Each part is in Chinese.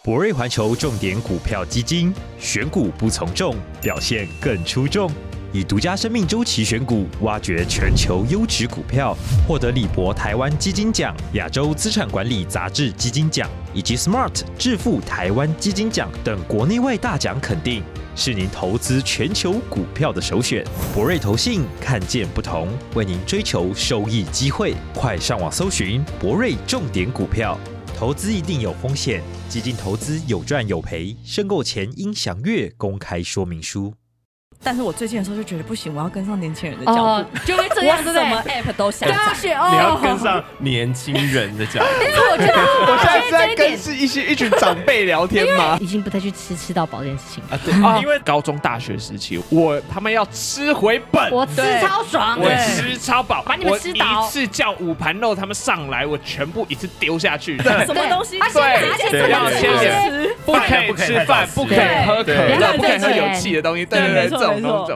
博瑞环球重点股票基金，选股不从众，表现更出众。以独家生命周期选股，挖掘全球优质股票，获得李博台湾基金奖、亚洲资产管理杂志基金奖以及 Smart 致富台湾基金奖等国内外大奖肯定，是您投资全球股票的首选。博瑞投信看见不同，为您追求收益机会。快上网搜寻博瑞重点股票。投资一定有风险，基金投资有赚有赔，申购前应详阅公开说明书。 但是我最近的时候就觉得不行，我要跟上年轻人的脚步， 就会这样，对不对？ 什么 app 都下载， 你要跟上年轻人的脚步。 因为我觉得， 我现在是在跟是一群长辈聊天吗？ 已经不再去吃到饱这件事情啊，对，因为高中、大学时期，他们要吃回本， 我吃超爽， 我吃超饱， 把你们吃倒。 我一次叫5盘肉，他们上来，我全部一次丢下去。 什么东西？ 对，要先吃，不可以吃饭，不可以喝可乐，不可以喝有气的东西。对，这种东西。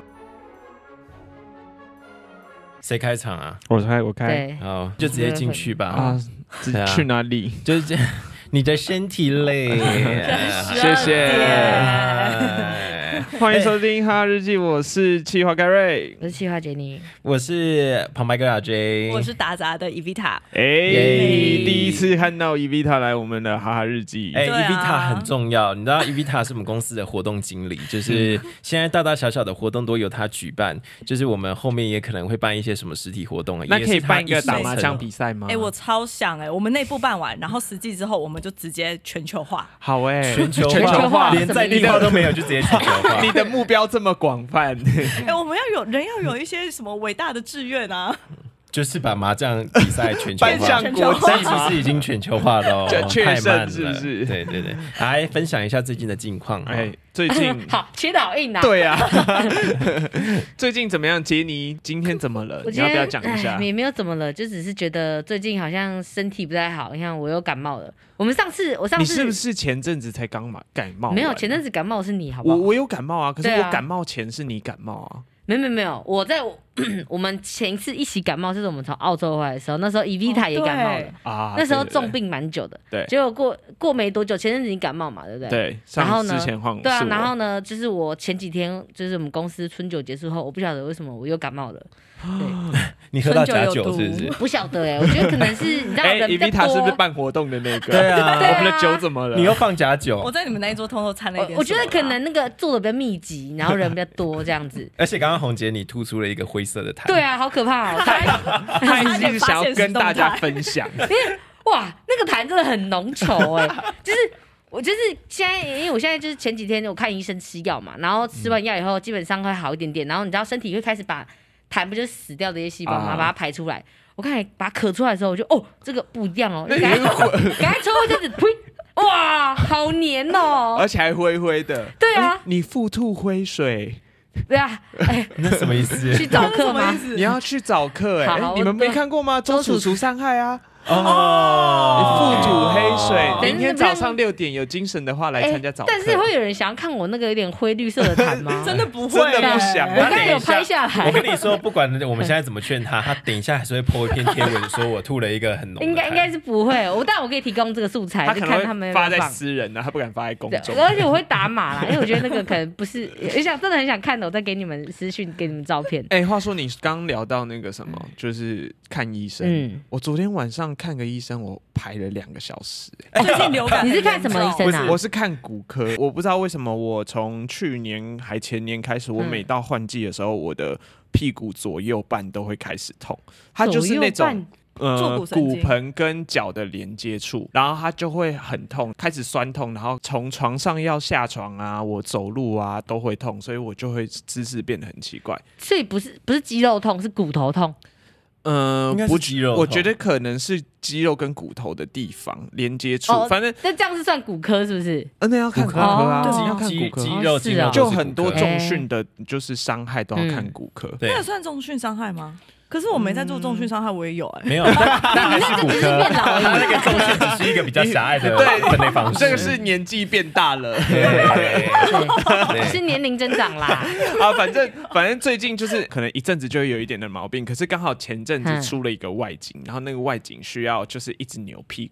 谁开场啊？我开。好，就直接进去吧。啊，去哪里？就是这，你的身体累。谢谢。欢迎收听《哈哈日记》，我是企划盖瑞， 我是企划杰尼， 我是旁白哥阿 J， 我是打杂的 Evita。 第一次看到 Evita 来我们的《哈哈日记》。Evita 很重要，你知道 Evita 是我们公司的活动经理，就是现在大大小小的活动都由他举办，就是我们后面也可能会办一些什么实体活动。那可以办一个打麻将比赛吗？ 我超想我们内部办完，然后实际之后我们就直接全球化。 好全球化，连在地化都没有，就直接全球化。你的目标这么广泛， 我们要有一些什么伟大的志愿啊！ 就是把麻将比赛全球化，奔向国际，其实已经全球化了，太慢了，是不是？对，来分享一下最近的近况。最近好切的好硬啊！ 对啊，最近怎么样？杰尼今天怎么了？你要不要讲一下？ 也没有怎么了，就只是觉得最近好像身体不太好。你看我又感冒了。我上次你是不是前阵子才刚感冒？ 没有，前阵子感冒是你，好不好？ 我有感冒啊，可是我感冒前是你感冒啊。 没有，我们前一次一起感冒，就是我们从澳洲回来的时候，那时候 Evita 也感冒了啊，那时候重病蛮久的。对，结果过没多久，前阵子你感冒嘛，对不对？对。然后呢？对啊，然后呢？就是我前几天，就是我们公司春酒结束后，我不晓得为什么我又感冒了。对， 你喝到假酒是不是？ 不晓得我觉得可能是你知道人比较多。 Evita 是不是办活动的那个？对啊，我们的酒怎么了？你又放假酒？ 我在你们那一桌偷偷掺了一点。 我觉得可能那个做的比较密集，然后人比较多这样子。 而且刚刚红姐你吐出了一个灰色的痰。 对啊，好可怕哦！ 他一直想要跟大家分享。 哇，那个痰真的很浓稠就是。我就是现在，因为我现在就是前几天我看医生吃药嘛，然后吃完药以后基本上会好一点点，然后你知道身体会开始把痰不就是死掉的一些细胞嘛，把它排出来。我看把它咳出来的时候，我就这个不一样赶快抽一下子，呸！哇，好黏哦， 而且还灰灰的。 对啊， 你腹吐灰水。 对啊， 那什么意思？ 去找课吗？ 你要去找课你们没看过吗？周楚除伤害啊。你腹吐黑水，明天早上6点有精神的话来参加早课。 但是会有人想要看我那个有点灰绿色的痰吗？ 真的不会， 真的不想。 我刚才有拍下来。 我跟你说，不管我们现在怎么劝他等一下还是会 po 一篇贴文，说我吐了一个很浓的痰。 应该是不会，但我可以提供这个素材， 他可能他们发在私人他不敢发在公众。 而且我会打码啦，因为我觉得那个可能不是，真的很想看的，我再给你们私讯，给你们照片。 话说你刚聊到那个什么，就是看医生。我昨天晚上看个医生，我排了2个小时。 最近流感， 你是看什么医生啊？ 我是看骨科。我不知道为什么，我从去年还前年开始，我每到换季的时候，我的屁股左右半都会开始痛。它就是那种骨盆跟脚的连接处，然后它就会很痛，开始酸痛，然后从床上要下床啊，我走路啊都会痛，所以我就会姿势变得很奇怪。 所以不是肌肉痛，是骨头痛。 不肌肉，我觉得可能是肌肉跟骨头的地方连接处，反正那这样是算骨科是不是？ 那要看骨科啊，要看骨科， 肌肉就很多重训的，就是伤害都要看骨科。 那个算重训伤害吗？可是我没在做重训伤害，我也有没有，那还是骨科，那个重训只是一个比较狭隘的分类方式。这个是年纪变大了， 是年龄增长啦。 反正最近就是可能一阵子就会有一点的毛病，可是刚好前阵子出了一个外景，然后那个外景需要就是一直扭屁股。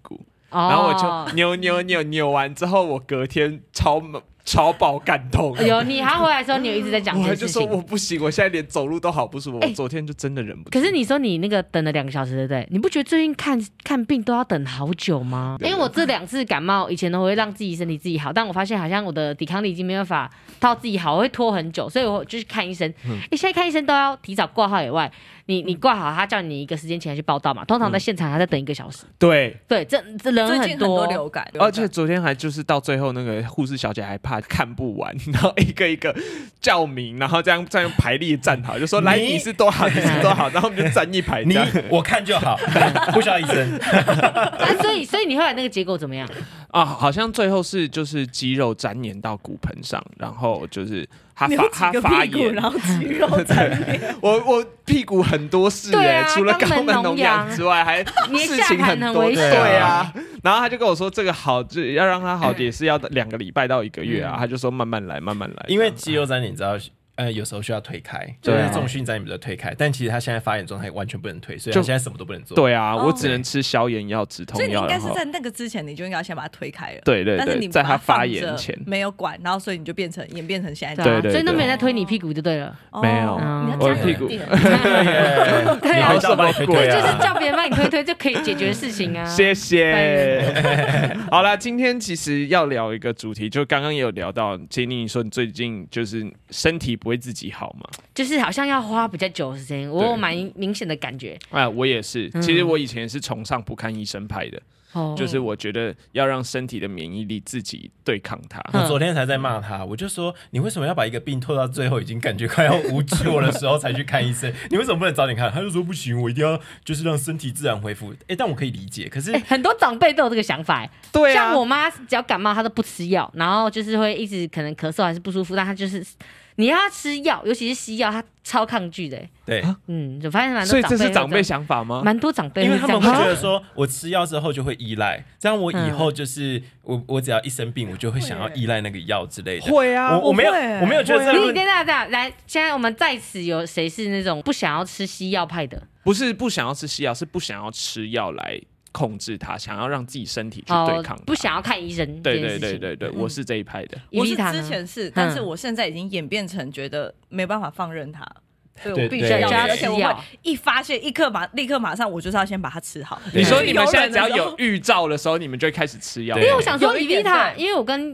然后我就扭完之后，我隔天超爆感痛。 有你还回来的时候，你有一直在讲这件事情。 我就说我不行，我现在连走路都好不舒服。我昨天就真的忍不住。 可是你说你那个等了2个小时，对不对？你不觉得最近看病都要等好久吗？因为我这2次感冒，以前都会让自己身体自己好，但我发现好像我的抵抗力已经没办法到自己好，我会拖很久，所以我就去看医生。现在看医生都要提早挂号以外，你挂好，他叫你1个时间前去报到嘛，通常在现场还在等1个小时。 对， 这人最近很多流感， 而且昨天还就是到最后那个护士小姐还怕看不完，然后一个一个叫名，然后这样排列站好，就说来你是多好，你是多好，然后我们就站一排。 我看就好，不需要医生。 所以你后来那个结果怎么样啊？好像最后是就是肌肉粘连到骨盆上，然后就是他发炎， 然后肌肉粘连。 我屁股很多事除了肛门脓疡之外，还事情很多。对啊，然后他就跟我说这个好，就要让他好也是要2个礼拜到1个月啊。他就说慢慢来，慢慢来。 因为肌肉粘连，你知道。有时候需要推开，就是重训站你们就推开，但其实他现在发炎状态完全不能推，所以他现在什么都不能做。 对啊，我只能吃消炎药、止痛药。 所以你应该是在那个之前，你就应该先把它推开了。 对， 但是你在他发炎前没有管，然后所以你就演变成现在。 对，所以都没人在推你屁股就对了。 没有，我的屁股。 对啊， 就是叫别人帮你推就可以解决的事情啊。 谢谢。好了，今天其实要聊一个主题，就刚刚也有聊到，杰尼你说你最近就是身体不会自己好嘛？ 就是好像要花比较久的时间，我有蛮明显的感觉。 我也是。其实我以前是崇尚不看医生派的，就是我觉得要让身体的免疫力自己对抗它。 我昨天才在骂他，我就说你为什么要把一个病拖到最后已经感觉快要无救的时候才去看医生？你为什么不能早点看？他就说不行，我一定要就是让身体自然恢复。但我可以理解，可是很多长辈都有这个想法。 对啊， 像我妈只要感冒，她都不吃药，然后就是会一直可能咳嗽还是不舒服，但她就是你要她吃药，尤其是西药，她超抗拒的。 对， 就发现蛮多长辈。 所以这是长辈想法吗？ 蛮多长辈， 因为他们会觉得说，我吃药之后就会依赖，这样我以后就是我只要一生病，我就会想要依赖那个药之类的。 会啊， 我没有觉得这你等一下来，现在我们在此有谁是那种不想要吃西药派的？ 不是不想要吃西药，是不想要吃药来控制它，想要让自己身体去对抗它， 不想要看医生。 对，我是这一派的。 我是之前是，但是我现在已经演变成觉得没办法放任它。所以我必须要，而且我会一发现立刻马上，我就是要先把它吃好。 你说你们现在只要有预兆的时候，你们就会开始吃药。 因为我想说，Evita，因为我跟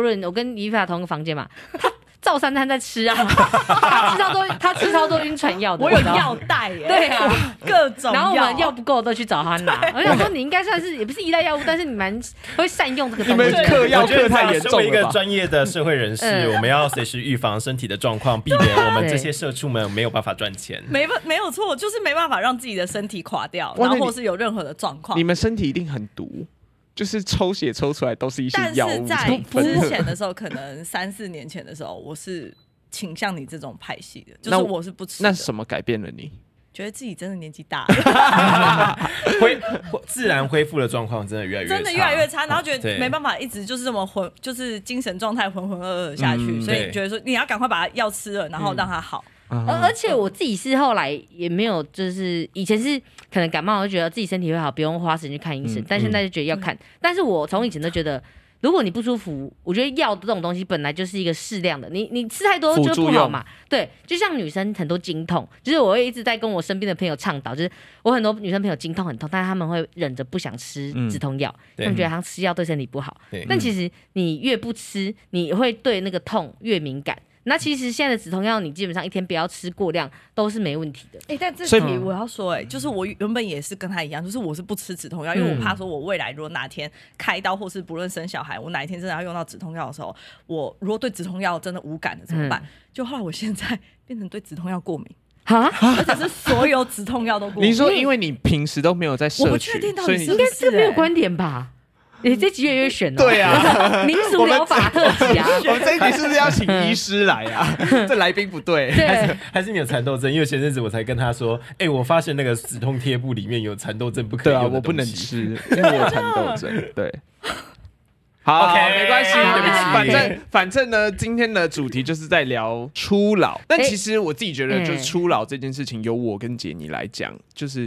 Evita 同个房间嘛，照3餐在吃啊，他吃超多晕船药的， 我有药袋耶， 对啊， 各种药， 然后我们药不够都去找他拿。我想说你应该算是也不是依赖药物，但是你蛮会善用这个东西。 你们嗑药嗑太严重了吧？ 作为一个专业的社会人士，我们要随时预防身体的状况，避免我们这些社畜们没有办法赚钱。 没有错，就是没办法让自己的身体垮掉，然后或是有任何的状况。 你们身体一定很毒。就是抽血抽出来都是一些药物。 但是在之前的时候，可能3-4年前的时候，我是倾向你这种派系的，就是我是不吃的。 那什么改变了你？ 觉得自己真的年纪大了， 自然恢复的状况真的越来越差， 然后觉得没办法一直就是这么就是精神状态浑浑噩噩下去，所以觉得说你要赶快把药吃了，然后让它好。 而且我自己是后来也没有，就是以前是可能感冒，我就觉得自己身体会好，不用花时间去看医生，但现在就觉得要看。但是我从以前都觉得，如果你不舒服，我觉得药这种东西本来就是一个适量的，你吃太多就不好嘛。对，就像女生很多经痛，就是我会一直在跟我身边的朋友倡导，就是我很多女生朋友经痛很痛，但是他们会忍着不想吃止痛药，他们觉得他吃药对身体不好。但其实你越不吃，你会对那个痛越敏感。那其实现在的止痛药，你基本上一天不要吃过量，都是没问题的。 但这题我要说，就是我原本也是跟他一样，就是我是不吃止痛药，因为我怕说我未来如果哪天开刀或是不论生小孩，我哪一天真的要用到止痛药的时候，我如果对止痛药真的无感了怎么办？就后来我现在变成对止痛药过敏。而且是所有止痛药都过敏。 你说因为你平时都没有在摄取， 我不确定到底是不是应该这没有观点吧？你这集越选对啊， 民俗疗法特辑啊！ 我们这一集是不是要请医师来啊？这来宾不对， 还是你有蚕豆症？因为前阵子我才跟他说，我发现那个止痛贴布里面有蚕豆症不可以用的东西。 对啊，我不能吃，因为我有蚕豆症。对，好， okay, 没关系， 对不起。 反正呢，今天的主题就是在聊初老。但其实我自己觉得，就是初老这件事情，由我跟杰尼来讲，就是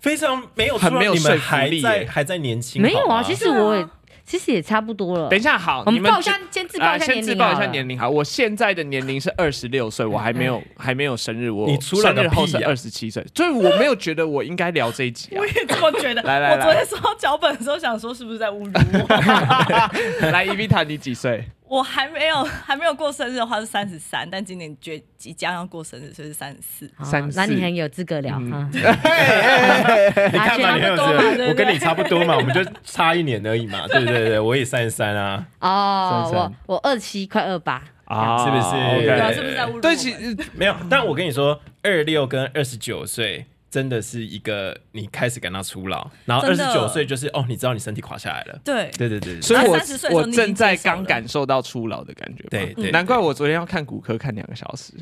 非常没有， 很没有说服力， 还在年轻。 没有啊，其实也差不多了。 等一下，好， 我们先自报一下年龄。 先自报一下年龄好，我现在的年龄是26岁，我还没有生日，我生日后是27岁，所以我没有觉得我应该聊这一集啊。 我也这么觉得。来，我昨天收到脚本的时候想说是不是在侮辱我？ 来，Evita，你几岁？ 我还没有过生日的话是33，但今年即将要过生日，所以是34。 那你很有资格聊。 你看嘛，你很有资格，我跟你差不多嘛，我们就差1年而已嘛，对对对，我也33啊。 哦，我27快28。 是不是？ 对，是不是在侮辱我？ 对，其实没有，但我跟你说，26跟29岁。真的是一个你开始感到初老，然后29岁就是你知道你身体垮下来了。 对， 所以我正在刚感受到初老的感觉。 对， 难怪我昨天要看骨科看2个小时。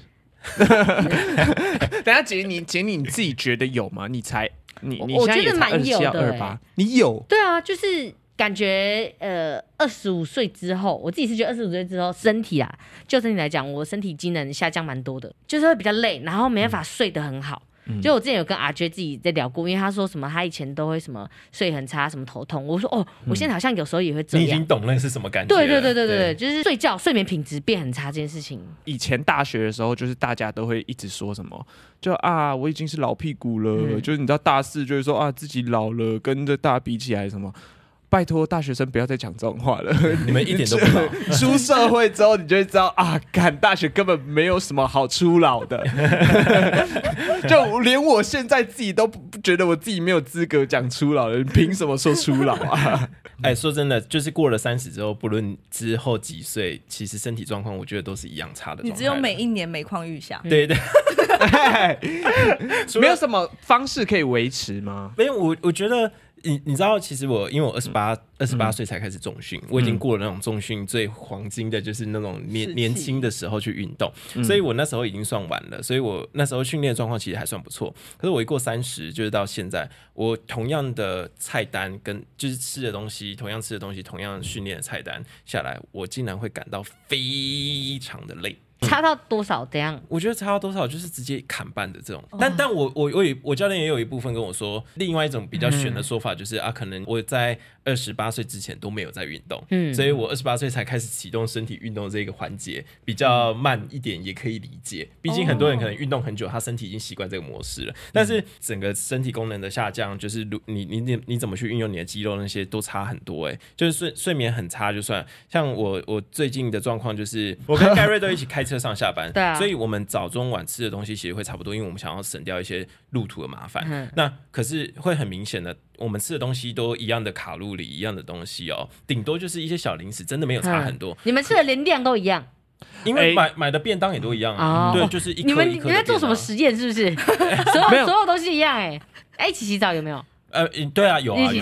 等一下姐你自己觉得有吗？你现在也才27要28，你有？ 对啊，就是感觉25岁之后，我自己是觉得25岁之后身体就身体来讲，我身体机能下降蛮多的，就是会比较累，然后没办法睡得很好。就我之前有跟阿娟自己在聊过，因为他说什么他以前都会什么睡很差，什么头痛。我说我现在好像有时候也会这样。 你已经懂那是什么感觉了？ 对，就是睡眠品质变很差这件事情。 以前大学的时候，就是大家都会一直说什么，就我已经是老屁股了，就是你知道大4就会说自己老了，跟着大家比起来什么。拜托，大学生不要再讲这种话了。 你们一点都不老。 出社会之后，你就会知道干大学根本没有什么好初老的。就连我现在自己都不觉得我自己没有资格讲初老了，你凭什么说初老啊？ 说真的，就是过了30之后，不论之后几岁，其实身体状况我觉得都是一样差的。 你只有每一年每况愈下。 对。 没有什么方式可以维持吗？ 没有，我觉得。你知道，其实因为我28岁才开始重训，我已经过了那种重训最黄金的，就是那种年轻的时候去运动，所以我那时候已经算晚了，所以我那时候训练状况其实还算不错。可是我一过30，就是到现在，我同样的菜单跟就是吃的东西，同样训练的菜单下来，我竟然会感到非常的累。 差到多少？怎样？ 我觉得差到多少就是直接砍半的这种。但我教练也有一部分跟我说，另外一种比较玄的说法就是可能我在28岁之前都没有在运动，所以我28岁才开始启动身体运动这个环节，比较慢一点也可以理解。毕竟很多人可能运动很久，他身体已经习惯这个模式了。但是整个身体功能的下降，就是你怎么去运用你的肌肉那些都差很多。就是睡眠很差，就算像我最近的状况就是我跟盖瑞都一起开车上下班， 对啊， 所以我们早中晚吃的东西其实会差不多，因为我们想要省掉一些路途的麻烦。那可是会很明显的，我们吃的东西都一样的卡路里，一样的东西顶多就是一些小零食，真的没有差很多。 你们吃的连量都一样？ 因为买的便当也都一样对，就是一颗一颗的。 你在做什么实验？是不是？所有东西一样一起洗澡有没有？ 对啊，有啊， 没有，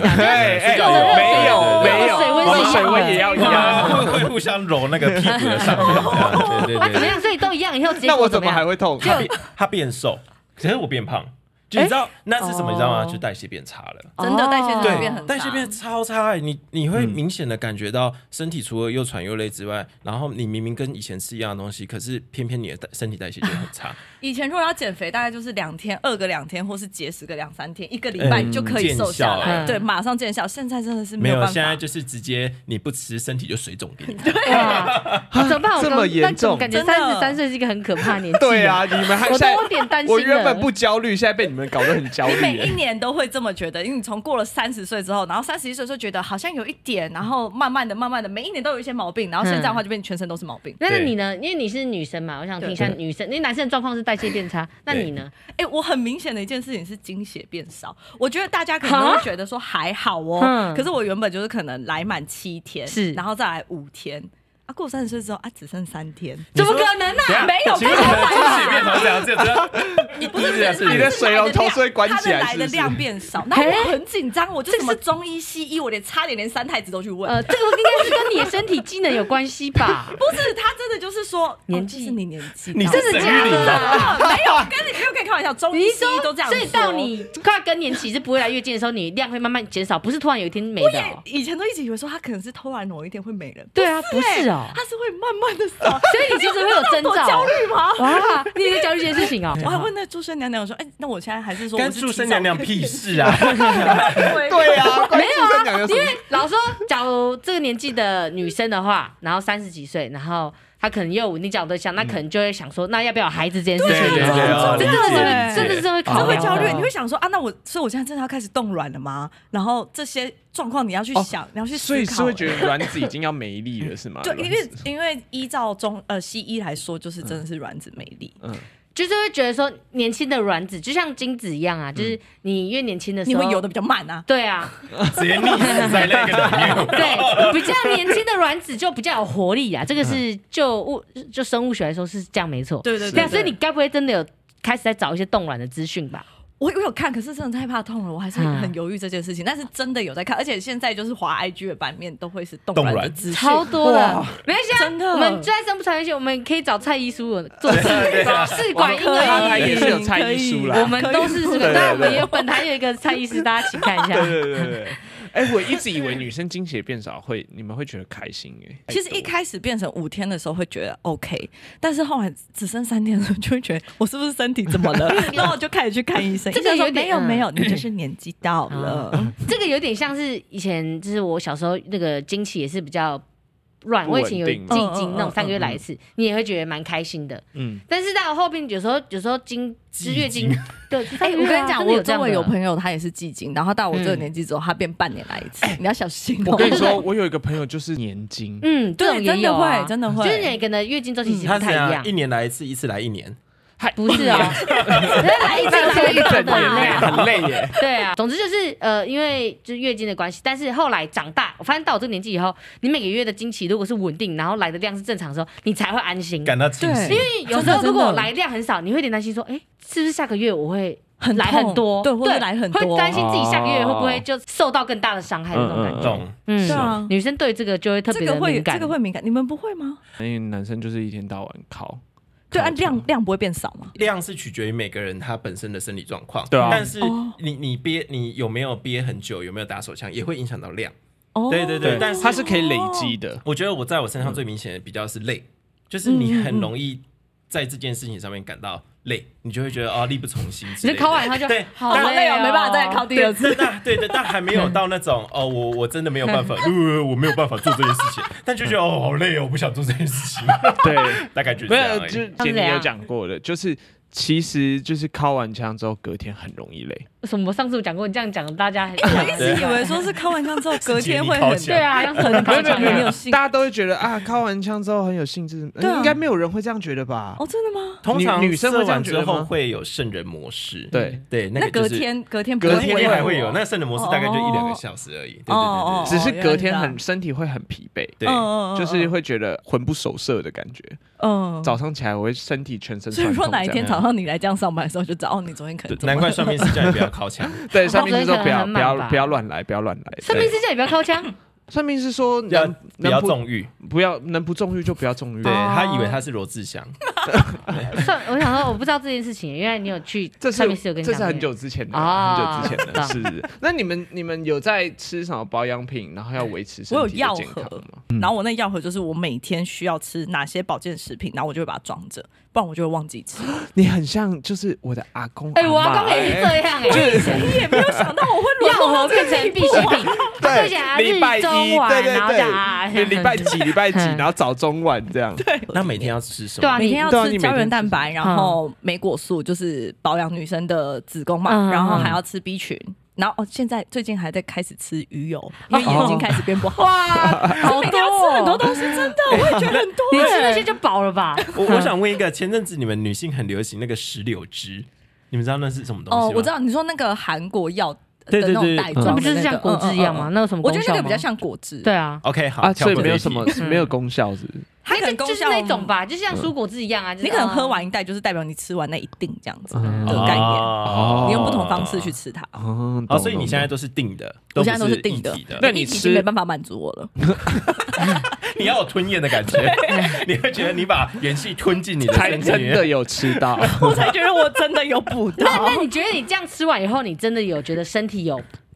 水温也要一样， 会互相揉那个屁股的上面。对， 怎么样？所以都一样，以后那我怎么还会痛？ 他变瘦，可是我变胖。就你知道那是什么？你知道吗？就代谢变差了， 真的代谢变很差， 代谢变超差。你会明显的感觉到身体除了又喘又累之外，然后你明明跟以前吃一样的东西，可是偏偏你的身体代谢就很差。 以前如果要减肥，大概就是2天饿个2天，或是节食个2-3天，1个礼拜就可以瘦下来，对，马上见效。现在真的是没有办法， 现在就是直接你不吃，身体就水肿给你。 哇，怎么办？ 这么严重？ 感觉33岁是一个很可怕的年纪。 对啊，你们还我都有点担心。 我原本不焦虑，现在被你们搞得很焦虑。 你每一年都会这么觉得，因为你从过了30岁之后，然后31岁的时候觉得好像有一点，然后慢慢的，每一年都有一些毛病，然后现在的话就变全身都是毛病。 那你呢？因为你是女生嘛，我想听一下女生，因为男生的状况是代谢变差，那你呢？ 我很明显的一件事情是经血变少。我觉得大家可能会觉得说还好可是我原本就是可能来满7天，然后再来5天。过30岁之后只剩3天， 怎么可能啊？ 没有， 经血变成这样， 不是你的水龙头是会关起来， 它的来的量变少，然后我很紧张，我就什么中医西医，我差点连三太子都去问。 这个应该是跟你的身体机能有关系吧？ 不是，他真的就是说年纪是你年纪， 你真的假的？ 没有，跟你没有可以开玩笑，中医西医都这样说。 所以到你快更年期是不会来月经的时候，你量会慢慢减少，不是突然有一天没的。 以前都一直以为说他可能是突然某一天会没了。 对啊，不是它是会慢慢的扫， 所以你其实会有征兆。 焦虑吗？ 哇，你也在焦虑这件事情哦。 我还问那祝生娘娘说，那我现在还是说跟祝生娘娘屁事啊？ 对啊， 没有啊，因为老说，假如这个年纪的女生的话，然后30几岁，然后她可能也有稳定交往对象，那可能就会想说，那要不要有孩子这件事情？ 对， 真的是会考虑焦虑。你会想说所以我现在真的要开始冻卵了吗？然后这些状况你要去想，你要去思考。 所以是会觉得卵子已经要没力了，是吗？ 对，因为依照西医来说，就是真的是卵子没力。 就是会觉得说，年轻的卵子就像精子一样啊，就是你越年轻的时候， 你会游的比较慢啊。 对啊， 直接溺死在那个里面。 对，比较年轻的卵子就比较有活力啊，这个是就生物学来说是这样没错。 对， 所以你该不会真的有开始在找一些冻卵的资讯吧？ 我有看，可是真的太怕痛了，我还是很犹豫这件事情。但是真的有在看，而且现在就是滑 IG 的版面都会是冻卵的资讯， 超多的。没关系啊， 真的。 我们就在生不传讯，我们可以找蔡医师做试管婴儿， 他也是有蔡医师啦， 我们都是这个。当然我们也有本台有一个蔡医师，大家请看一下。 对。我一直以为女生经血变少你们会觉得开心其实一开始变成5天的时候会觉得 OK， 但是后来只剩3天的时候就会觉得我是不是身体怎么了，然后就开始去看医生。 这个有点没有，你就是年纪到了。 这个有点像是以前就是我小时候那个经期也是比较乱，我以前有季经那种3个月来一次，你也会觉得蛮开心的。但是到后面有时候月经，对， 我跟你讲，我周围有朋友他也是季经，然后到我这个年纪之后，他变半年来一次，你要小心。 我跟你说，我有一个朋友就是年经， 这种也有啊， 真的会， 就是每个人的月经周期其实不太一样 ，1年来一次，一次来1年。 不是啊，来一整年很累耶。 对啊，总之就是因为就是月经的关系，但是后来长大，我发现到我这个年纪以后，你每个月的经期如果是稳定，然后来的量是正常的时候，你才会安心， 感到庆幸。 因为有时候如果来量很少，你会有点担心说，是不是下个月我会来很多？ 对，或者来很多， 会担心自己下个月会不会就受到更大的伤害那种感觉。 对啊， 女生对这个就会特别的敏感， 这个会敏感，你们不会吗？ 因为男生就是一天到晚靠。 对，量不会变少吗？ 量是取决于每个人他本身的生理状况， 对啊。 但是你有没有憋很久，有没有打手枪，也会影响到量。对，但是它是可以累积的。 我觉得我在我身上最明显的比较是累，就是你很容易在这件事情上面感到累，你就会觉得力不从心之类的。 你考完他就对，好累哦，没办法再考第二次。 对，但还没有到那种我真的没有办法，我没有办法做这件事情，但就觉得好累哦，我不想做这件事情。 对， 大概就是这样。 就是姐你有讲过的，就是其实就是靠完枪之后隔天很容易累。 什么？上次我讲过，你这样讲大家我一直以为说是靠完枪之后隔天会很对啊，很有兴致， 大家都会觉得靠完枪之后很有兴致，应该没有人会这样觉得吧？ 真的吗？ 通常女生会这样觉得吗？会有圣人模式， 对， 那隔天还会有，那圣人模式大概就1-2个小时而已，对， 只是隔天身体会很疲惫，对，就是会觉得魂不守舍的感觉。早上起来我会身体全身酸痛。 所以说哪一天早上你来这样上班的时候，就知道你昨天可能难怪算命师叫你不要靠墙。 对，算命师说不要乱来，不要乱来。 算命师叫你不要靠墙。 算命师说不要纵欲， 能不纵欲就不要纵欲。 对，他以为他是罗志祥。 我想说我不知道这件事情，原来你有去算命师有跟你讲。 这是很久之前的，很久之前的是。那你们有在吃什么保养品，然后要维持身体的健康吗？ 然后我那药盒就是我每天需要吃哪些保健食品，然后我就会把它装着，不然我就会忘记吃。 你很像就是我的阿公， 我阿公也是这样就是你也没有想到我会药盒变成必需品。 对，礼拜一，对，礼拜几，然后早中晚这样。 对， 那每天要吃什么？ 对啊，每天要吃胶原蛋白，然后莓果素就是保养女生的子宫嘛，然后还要吃 B 群。然后现在最近还在开始吃鱼油，因为眼睛开始变不好。 哇，好每天要吃很多东西，真的，我也觉得很多。 你吃那些就饱了吧？ 我想问一个，前阵子你们女性很流行那个石榴汁，你们知道那是什么东西吗？ 我知道，你说那个韩国药的那种袋装， 那不就是像果汁一样吗？那有什么功效吗？ 我觉得那个比较像果汁。 对啊。 OK， 好， 所以没有什么没有功效是不是？ 它可能就是那种吧，就像蔬果汁一样啊。 你可能喝完一袋，就是代表你吃完那一定这样子的概念。你用不同方式去吃它。 所以你现在都是定的， 我现在都是定的。 那你吃没办法满足我了。 你要有吞咽的感觉，你会觉得你把元气吞进你的身体， 才真的有吃到， 我才觉得我真的有补到。 那你觉得你这样吃完以后，你真的有觉得身体有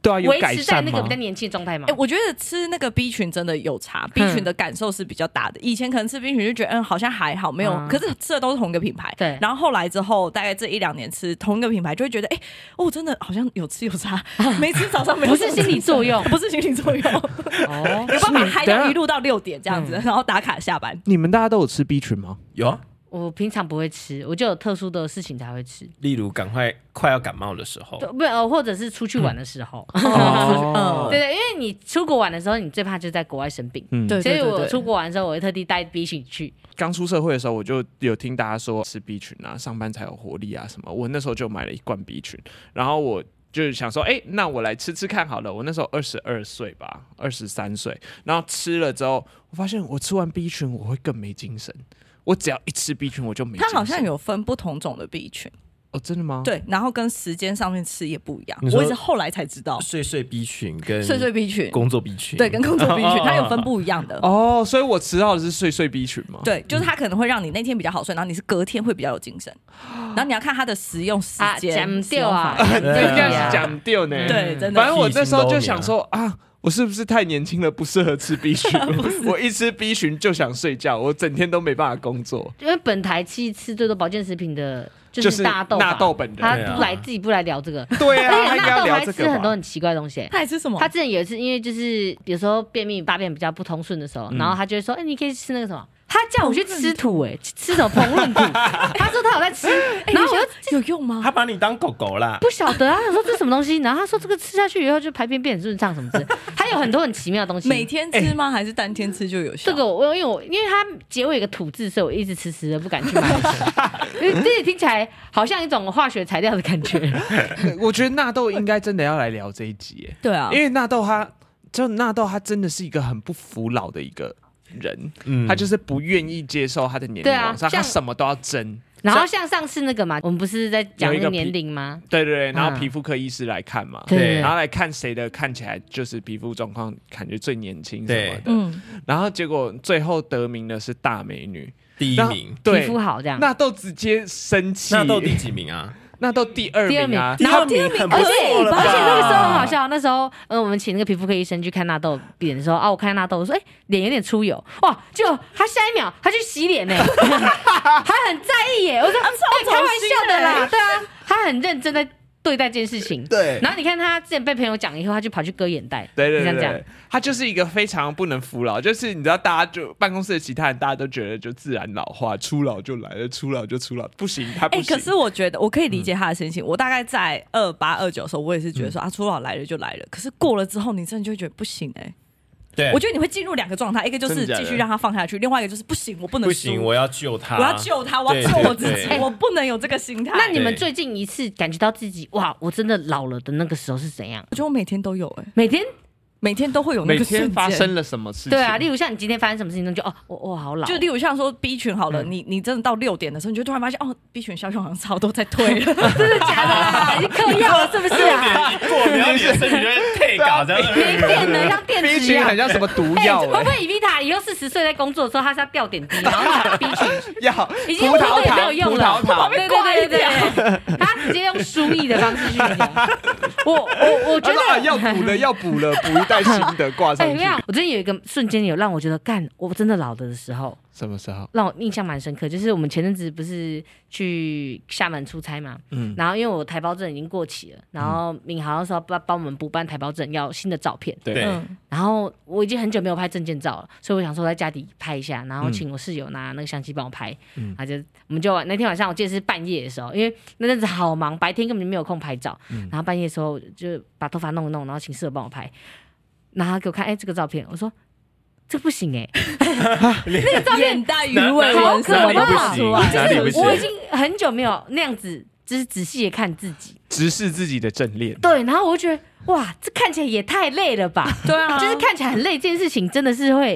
对啊，有维改持在那个善吗比较年轻的状态吗？ 我觉得吃那个 B 群真的有差，B 群的感受是比较大的。以前可能吃 B 群就觉得好像还好，没有，可是吃的都是同一个品牌。 对， 然后后来之后，大概这1-2年吃同一个品牌，就会觉得真的好像有吃有差，没吃早上没有。 不是心理作用， 不是心理作用。哦，有办法嗨到一路到6点这样子，然后打卡下班。 你们大家都有吃 B 群吗？ 有啊。 我平常不会吃，我就有特殊的事情才会吃， 例如快要感冒的时候， 不或者是出去玩的时候。对，因为你出国玩的时候，你最怕就是在国外生病。 对， 所以我出国玩的时候，我会特地带 B 群去。 刚出社会的时候，我就有听大家说吃 B 群啊，上班才有活力啊什么。我那时候就买了一罐 B 群，然后我就是想说，那我来吃吃看好了。我那时候22岁吧，23岁，然后吃了之后，我发现我吃完 B 群我会更没精神。我只要一吃 B 群我就没精神。 它好像有分不同种的 B 群。 哦，真的吗？ 对，然后跟时间上面吃也不一样，我也是后来才知道。 睡 B 群跟睡 B 群， 工作 B 群， 对，跟工作 B 群它有分不一样的。 哦，所以我吃到的是睡 B 群吗？ 对，就是它可能会让你那天比较好睡，然后你是隔天会比较有精神，然后你要看它的食用时间。 讲掉啊， 应该是讲掉呢。 对，真的。 反正我那时候就想说啊。我是不是太年轻了，不适合吃 B 群？我一吃 B 群就想睡觉，我整天都没办法工作。 因为本台吃最多保健食品的就是纳豆本人， 他自己不来聊这个。 对啊， 而且纳豆还吃很多很奇怪的东西。 他还吃什么？ 他之前有一次，因为就是有时候便秘大便比较不通顺的时候，然后他就会说：“你可以吃那个什么。”他叫我去吃土，吃什么膨润土？他说他有在吃，然后我就有用吗？ 他把你当狗狗啦？ 不晓得啊，他说这是什么东西？然后他说这个吃下去以后就排便变很顺畅什么之类。他有很多很奇妙的东西。 每天吃吗？还是单天吃就有效？ 这个因为它结尾有个土字，所以我一直吃的不敢去买。因为这听起来好像一种化学材料的感觉。 我觉得纳豆应该真的要来聊这一集耶。 对啊， 因为纳豆它真的是一个很不服老的一个人，他就是不愿意接受他的年龄往上，他什么都要争。 然后像上次那个嘛，我们不是在讲那个年龄吗？ 对，然后皮肤科医师来看嘛， 对， 然后来看谁的看起来就是皮肤状况感觉最年轻什么的，然后结果最后得名的是大美女第1名， 皮肤好这样。 纳豆直接生气， 纳豆第几名啊？ 纳豆第2名啊， 然后第2名很不错了吧？ 而且那个时候很好笑，那时候我们请那个皮肤科医生去看纳豆脸的时候我看纳豆，我说脸有点出油，哇，就他下一秒他去洗脸呢，还很在意耶，我说开玩笑的啦，对啊，他很认真在对待这件事情。 对， 然后你看他之前被朋友讲以后，他就跑去割眼袋。 对，他就是一个非常不能服老，就是你知道，大家就办公室的其他人，大家都觉得就自然老化，初老就来了，初老就初老，不行，他不行。 可是我觉得我可以理解他的心情。我大概在28、29的时候，我也是觉得说初老来了就来了。可是过了之后，你真的就会觉得不行对， 我觉得你会进入2个状态，一个就是继续让他放下去，另外一个就是不行，我不能输， 不行，我要救他， 我要救他，我要救我自己，我不能有这个心态。 那你们最近一次感觉到自己哇，我真的老了的那个时候是怎样？ 我觉得我每天都有每天都会有那个瞬间， 每天发生了什么事情？ 对啊，例如像你今天发生什么事情，就我好老。 就例如像说 B 群好了，你真的到6点的时候，你就突然发现B 群消息好像差不多在退了， 真的假的啦？你嗑药了是不是啊？ 过然后你的身体就会退稿，这样没电了，像电池一样， 很像什么毒药。 会不会Evita以后40岁在工作的时候，他是要吊点滴，然后 B 群要已经也没有用了，对，他直接用输液的方式去讲。我觉得要补了，补一袋新的挂上去。 我最近有一个瞬间有让我觉得我真的老了的时候。 什么时候？ 让我印象蛮深刻，就是我们前阵子不是去厦门出差嘛，然后因为我台胞证已经过期了，然后敏豪说帮我们补办台胞证，要新的照片。 对， 然后我已经很久没有拍证件照了，所以我想说我在家里拍一下，然后请我室友拿那个相机帮我拍。我们就那天晚上我记得是半夜的时候，因为那阵子好忙，白天根本就没有空拍照，然后半夜的时候就把头发弄一弄，然后请室友帮我拍，然后他给我看这个照片，我说。这不行那个照片眼大鱼尾纹什么都跑出来， 我已经很久没有那样子，就是仔细的看自己， 直视自己的正脸。 对，然后我就觉得哇，这看起来也太累了吧？ 对啊， 就是看起来很累，这件事情真的是会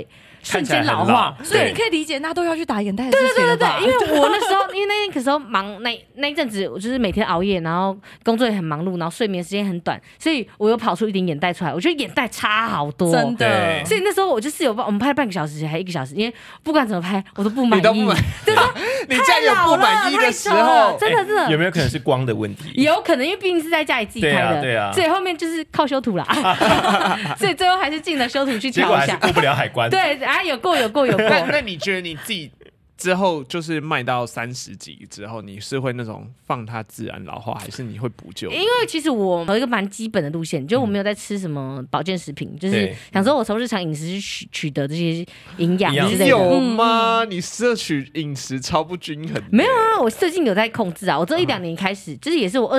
瞬间老化， 所以你可以理解那都要去打眼袋的事情了吧？ 对，因为我那时候因为那时候忙那一阵子，我就是每天熬夜，然后工作也很忙碌，然后睡眠时间很短，所以我有跑出一点眼袋出来，我觉得眼袋差好多， 真的。 所以那时候我就室友我们拍了半个小时还1个小时，因为不管怎么拍我都不满意， 对吧？你这样有不满意的时候， 真的有没有可能是光的问题？ 有可能，因为毕竟是在家里自己拍的， 对啊， 所以后面就是靠修图啦，所以最后还是进了修图去调一下， 结果还是过不了海关。 对，有过。 那你觉得你自己之后就是卖到30几之后，你是会那种放它自然老化，还是你会补救？ 因为其实我有一个蛮基本的路线，就我没有在吃什么保健食品，就是想说我从日常饮食去取得这些营养之类的。 有吗？你摄取饮食超不均衡。 没有啊，我最近有在控制啊，我这1-2年开始，就是也是我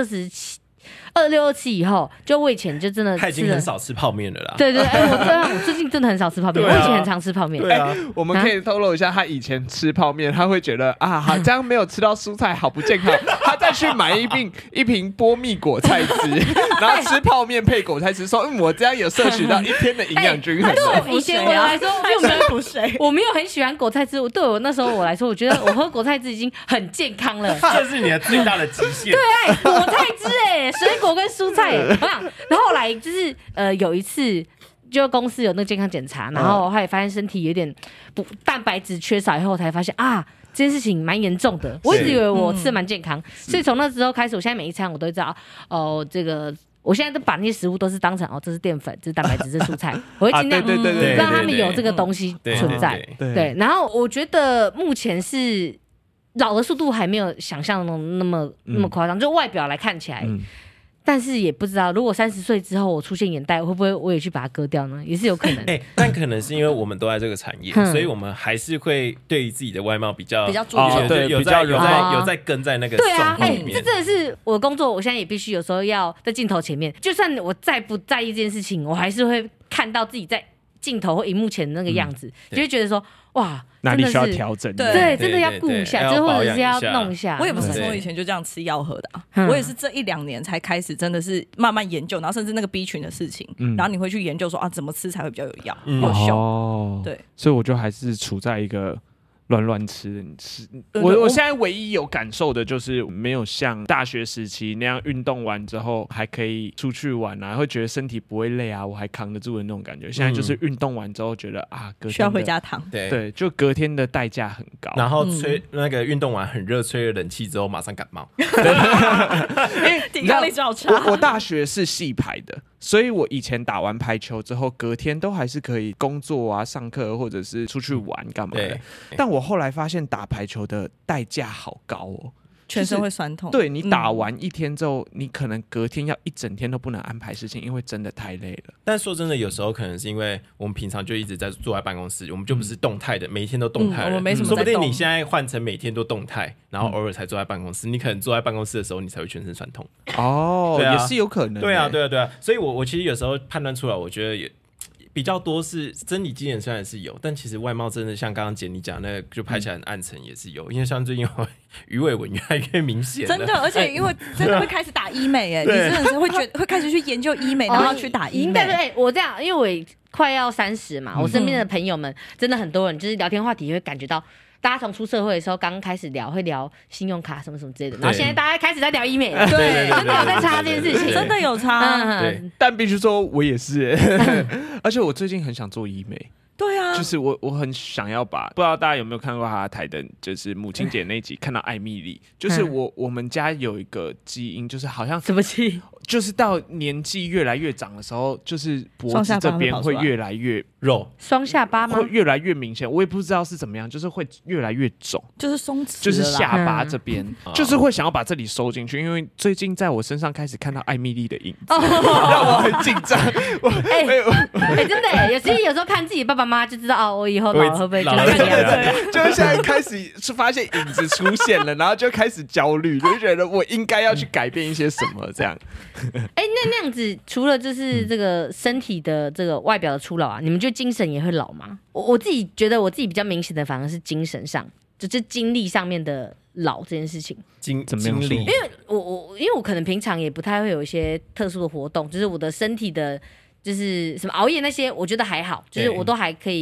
26、27以后，就我以前就真的他已经很少吃泡面了啦。 对，我最近真的很少吃泡面，我以前很常吃泡面。 对啊， 我们可以透露一下，他以前吃泡面，他会觉得啊，好这样没有吃到蔬菜，好不健康。他再去买一瓶波蜜果菜汁，然后吃泡面配果菜汁，说我这样有摄取到1天的营养均衡。 对，以前我来说，我没有很喜欢果菜汁，对我那时候我来说，我觉得我喝果菜汁已经很健康了， 这是你的最大的极限。 对，果菜汁水果跟蔬菜，然后后来就是有一次。就公司有那个健康检查，然后后来发现身体有点蛋白质缺少，以后才发现啊，这件事情蛮严重的。我一直以为我吃的蛮健康，所以从那之后开始，我现在每一餐我都知道这个。我现在都把那些食物都是当成这是淀粉，这是蛋白质，这是蔬菜，我会尽量让他们有这个东西存在。对，然后我觉得目前是老的速度还没有想象中那么夸张，就外表来看起来。但是也不知道，如果30岁之后我出现眼袋，会不会我也去把它割掉呢？也是有可能。 但可能是因为我们都在这个产业，所以我们还是会对于自己的外貌比较注重， 对，有在跟在那个状况里面。 这真的是我的工作，我现在也必须有时候要在镜头前面，就算我再不在意这件事情，我还是会看到自己在镜头或荧幕前的那个样子，就会觉得说哇。 哪里需要调整？ 对，真的要顾一下，就或者是要弄一下。 我也不是从以前就这样吃药喝的啊，我也是这1-2年才开始，真的是慢慢研究，然后甚至那个 B 群的事情，然后你会去研究说怎么吃才会比较有效、有效。对， 所以我就还是处在一个乱吃的。你吃，我现在唯一有感受的就是没有像大学时期那样运动完之后还可以出去玩啊，会觉得身体不会累啊，我还扛得住的那种感觉。现在就是运动完之后觉得隔天需要回家躺， 对，就隔天的代价很高。 然后那个运动完很热，吹了冷气之后马上感冒， 因为抵抗力超差。 我大学是系排的。所以我以前打完排球之后，隔天都还是可以工作啊、上课或者是出去玩干嘛的。但我后来发现打排球的代价好高哦， 全身会酸痛。 对，你打完1天之后，你可能隔天要1整天都不能安排事情，因为真的太累了。 但说真的，有时候可能是因为我们平常就一直在坐在办公室，我们就不是动态的，每一天都动态的。 我们没什么在动。 说不定你现在换成每天都动态，然后偶尔才坐在办公室，你可能坐在办公室的时候，你才会全身酸痛。 哦，也是有可能。 对啊。所以我其实有时候判断出来，我觉得也比较多是生理机能虽然是有，但其实外貌真的像刚刚姐你讲那个，就拍起来很暗沉也是有，因为像最近鱼尾纹越来越明显， 真的，而且因为真的会开始打医美，你真的是会开始去研究医美，然后去打医美。 对，我这样，因为我快要30嘛，我身边的朋友们真的很多人，就是聊天话题会感觉到。大家从出社会的时候刚开始会聊信用卡什么什么之类的，然后现在大家开始在聊医美了， 对， 真的有在差这件事情， 真的有差。 但必须说，我也是，而且我最近很想做医美。 对啊， 就是我很想要不知道大家有没有看过他的台灯，就是母亲节那一集看到艾蜜莉，就是我们家有一个基因，就是好像什么基因， 就是到年纪越来越长的时候，就是脖子这边会越来越肉， 双下巴吗？ 会越来越明显，我也不知道是怎么样，就是会越来越肿， 就是松弛， 就是下巴这边，就是会想要把这里收进去，因为最近在我身上开始看到艾蜜莉的影子，让我很紧张。 真的，有时候看自己爸爸妈妈就知道我以后老了会不会就是这样？ 就是现在开始发现影子出现了，然后就开始焦虑，就觉得我应该要去改变一些什么这样。 那样子，除了就是这个身体的这个外表的初老啊，你们觉得精神也会老吗？我自己觉得我自己比较明显的反而是精神上，就是精力上面的老这件事情。 精力， 因为我可能平常也不太会有一些特殊的活动，就是我的身体的，就是什么熬夜那些，我觉得还好，就是我都还可以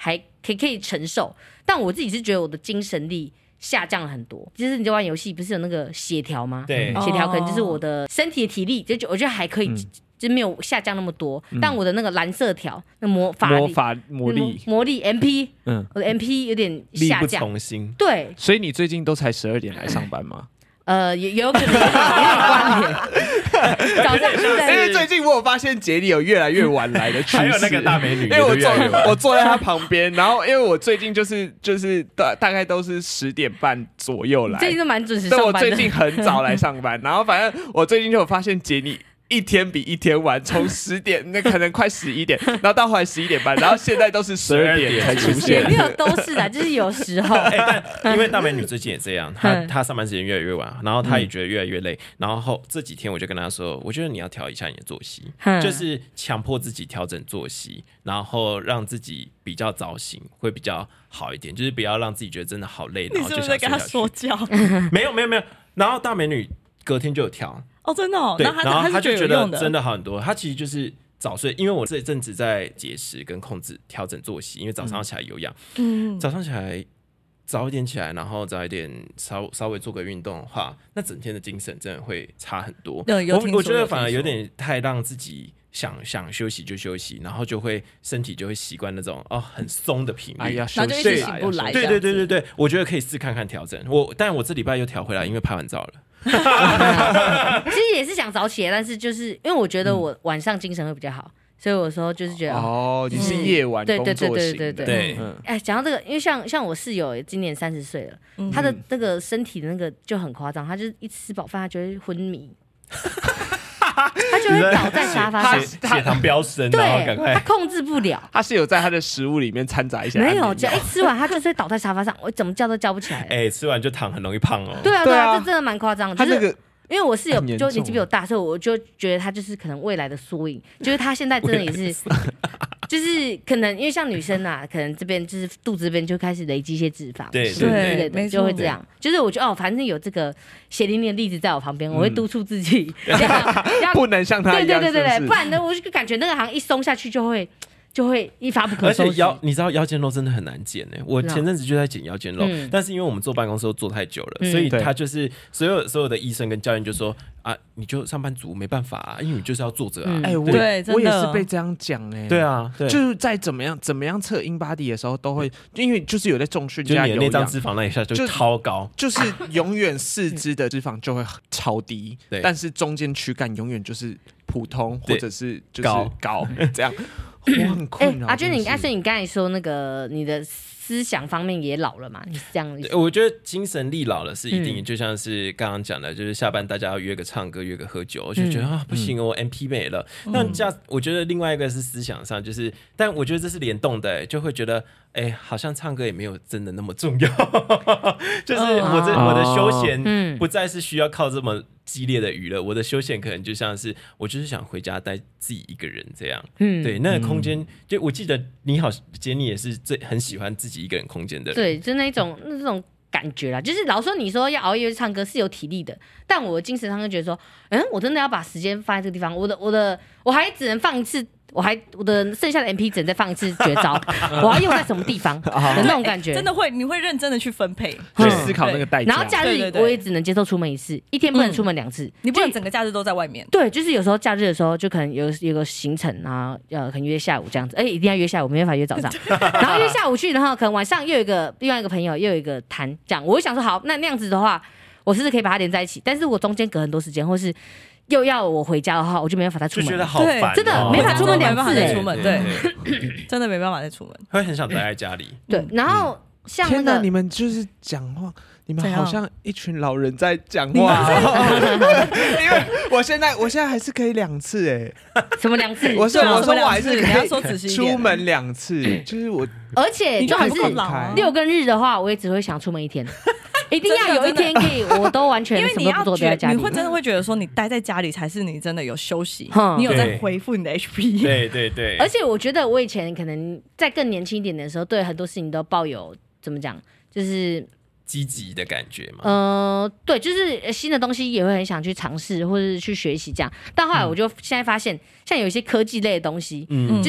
还可以承受，但我自己是觉得我的精神力下降了很多。就是你在玩游戏不是有那个协调吗？ 对， 协调可能就是我的身体的体力，就我觉得还可以。就没有下降那么多，但我的那个蓝色条，那魔力 MP， 我的 MP 有点下降， 力不从心。 对， 所以你最近都才12点来上班吗？ 也有可能有点关联。早上因为最近我有发现杰里有越来越晚来的趋势， 还有那个大美女， 因为我坐在他旁边，然后因为我最近就是大概都是10点半左右来， 最近都蛮准时上班的。 但我最近很早来上班，然后反正我最近就有发现杰里一天比一天晚，从10点那可能快11点，然后到后来11点半，然后现在都是12点才出现。 也没有都是啦，就是有时候。 但因为大美女最近也这样，她上班时间越来越晚，然后她也觉得越来越累，然后这几天我就跟她说，我觉得你要调一下你的作息，就是强迫自己调整作息，然后让自己比较早醒，会比较好一点，就是不要让自己觉得真的好累，然后就想睡下去。 你是不是在跟她说教？ 没有，然后大美女隔天就有调。 哦，真的哦， 对，然后他就觉得真的好很多。他其实就是早睡，因为我这一阵子在节食跟控制调整作息，因为早上起来有氧，早上起来早一点起来，然后早一点稍微做个运动的话，那整天的精神真的会差很多。我觉得反而有点太让自己想休息就休息，然后身体就会习惯那种很松的频率， 然后就一直醒不来。 对，我觉得可以试看看调整。但我这礼拜又调回来，因为拍完照了。 其实也是想早起来，但是就是因为我觉得我晚上精神会比较好，所以有时候就是觉得你是夜晚工作型的。 对。哎，讲到这个，因为像我室友今年30岁了，他的那个身体的那个就很夸张，他就是一吃饱饭他就会昏迷。他就会倒在沙发上， 血糖飙升， 对， 然后赶快他控制不了。 他是有在他的食物里面掺杂一些， 没有，只要一吃完，他就是会倒在沙发上，我怎么叫都叫不起来。 吃完就躺，很容易胖哦。 对啊，这真的蛮夸张的。他那个，因为我室友就年纪比我大，所以我就觉得他就是可能未来的缩影，就是他现在真的也是。就是可能因为像女生啊，可能这边就是肚子这边就开始累积一些脂肪， 对， 就会这样。就是我觉得反正有这个血淋淋的例子在我旁边，我会督促自己不能像他一样， 对，不然呢，我就感觉那个好像一松下去就会一发不可收拾。 而且你知道腰间肉真的很难减呢。我前阵子就在减腰间肉，但是因为我们坐办公室都坐太久了，所以他就是所有的医生跟教练就说啊，你就上班族没办法啊，因为你就是要坐着啊。 我也是被这样讲哎。 对啊， 就是在怎么样测 InBody 的时候，都会因为就是有在重训加有氧， 就你的内脏脂肪那一下就超高， 就是永远四肢的脂肪就会超低，但是中间躯干永远就是普通或者是就是高这样。我很困扰。 阿娟，你刚才说那个你的思想方面也老了嘛？你是这样子？ 我觉得精神力老了是一定，就像是刚刚讲的，就是下班大家要约个唱歌，约个喝酒，我就觉得不行哦，MP 没了。那我觉得另外一个是思想上，就是但我觉得这是联动的，就会觉得好像唱歌也没有真的那么重要，就是我的休闲不再是需要靠这么激烈的娱乐，我的休闲可能就像是我就是想回家带自己一个人这样。对，那个空间，就我记得你好，杰尼也是很喜欢自己一个人空间的人。 对，就那种感觉啦，就是老说你说要熬夜去唱歌是有体力的，但我精神上就觉得说，我真的要把时间放在这个地方，我还只能放一次。我的剩下的 MP 只能再放一次绝招，我要用在什么地方的那种感觉， 真的你会认真的去分配， 去思考那个代价。 然后假日我也只能接受出门一次，一天不能出门2次， 你不能整个假日都在外面。 对，就是有时候假日的时候，就可能有个行程啊，可能约下午这样子，一定要约下午，没办法约早上。然后约下午去，然后可能晚上又有另外一个朋友又有一个谈，这样我会想说好，那样子的话，我是不是可以把它连在一起？但是我中间隔很多时间，或是又要我回家的话，我就没办法再出门， 就觉得好烦， 真的没法出门2次， 出门，对，真的没办法再出门， 会很想待在家里。 对，然后像天哪，你们就是讲话，你们好像一群老人在讲话。因为我现在还是可以2次什么2次？ 我说我还是可以你要说仔细一点， 出门2次，就是我， 而且就很是6跟日的话，我也只会想出门1天。一定要有一天可以，我都完全什么都不做，待在家里。 你会真的会觉得说，你待在家里才是你真的有休息，你有在恢复你的 HP。 对。 而且我觉得我以前可能在更年轻一点的时候，对很多事情都抱有怎么讲，就是积极的感觉嘛。 对，就是新的东西也会很想去尝试或者去学习这样。但后来我就现在发现，像有一些科技类的东西，就是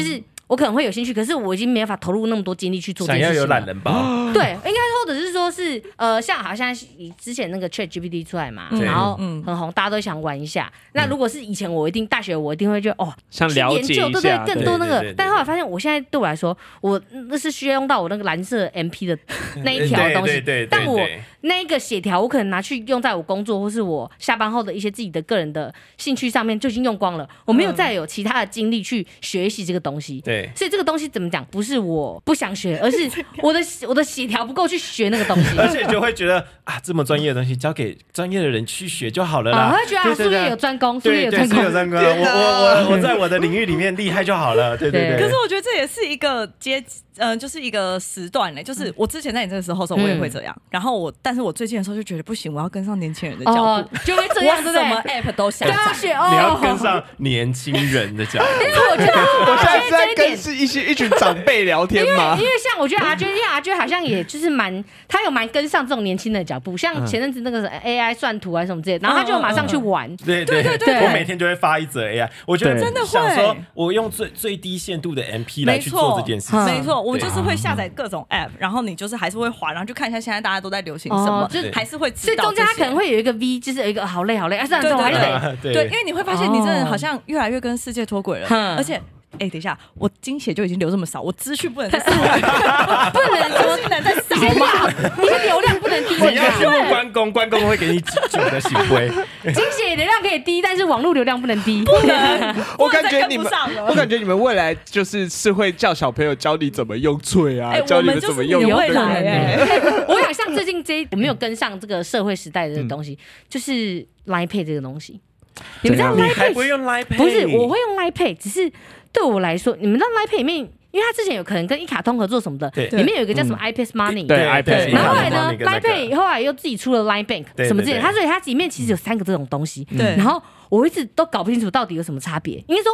我可能会有兴趣，可是我已经没办法投入那么多精力去做这件事情。 想要有懒人包， 对，应该或者是说是像好像之前那个 ChatGPT 出来嘛，然后很红，大家都想玩一下。那如果是以前我大学我一定会觉得想了解一下， 对，更多那个。但后来发现，我现在对我来说，我那是需要用到我那个蓝色 MP 的那一条东西，但我那一个血条，我可能拿去用在我工作或是我下班后的一些自己的个人的兴趣上面就已经用光了，我没有再有其他的精力去学习这个东西。 对， 所以这个东西怎么讲？不是我不想学，而是我的血条不够去学那个东西。 而且就会觉得这么专业的东西交给专业的人去学就好了啦。 我会觉得术业有专攻，术业有专攻。 我在我的领域里面厉害就好了。对。 可是我觉得这也是一个就是一个时段嘞。就是我之前在你这个时候的时候，我也会这样。然后但是我最近的时候就觉得不行，我要跟上年轻人的脚步， 就会这样，对不对？ 什么 app 都下载， 你要跟上年轻人的脚步。 因为我觉得我现在是在跟一群长辈聊天吗？ 因为像我觉得阿娟好像也就是他有蛮跟上这种年轻人的脚步。像前阵子那个 AI 算图啊什么之类的，然后他就马上去玩。 对，我每天就会发一则 AI， 我觉得真的会想说，我用最低限度的 MP 来去做这件事情。 没错，我们就是会下载各种 app， 然后你就是还是会滑，然后就看一下现在大家都在流行什么，就还是会知道。所以中间他可能会有一个 V， 就是有一个好累，算了，我还是得对，因为你会发现你真的好像越来越跟世界脱轨了，而且。等一下，我精血就已经流这么少，我资讯不能再少， 不能再少嘛？你的流量不能低。 你要去问关公会给你酒的行为。 精血流量可以低，但是网络流量不能低。 不能， 我感觉你们未来是会叫小朋友教你怎么用脆啊，教你们怎么用未来。 我想像最近我没有跟上这个社会时代的东西，就是 Line Pay 这个东西。你们知道 Line Pay 还不会用 Line Pay？ 不是，我会用 Line Pay， 只是。对我来说，你们知道 Line Pay 里面，因为他之前有可能跟一卡通合作什么的，里面有一个叫什么 iPass Money， 对 iPass， 然后后来呢 Line Pay 后来又自己出了 Line Bank 什么之类的，所以它里面其实有3个这种东西，然后我一直都搞不清楚到底有什么差别，应该说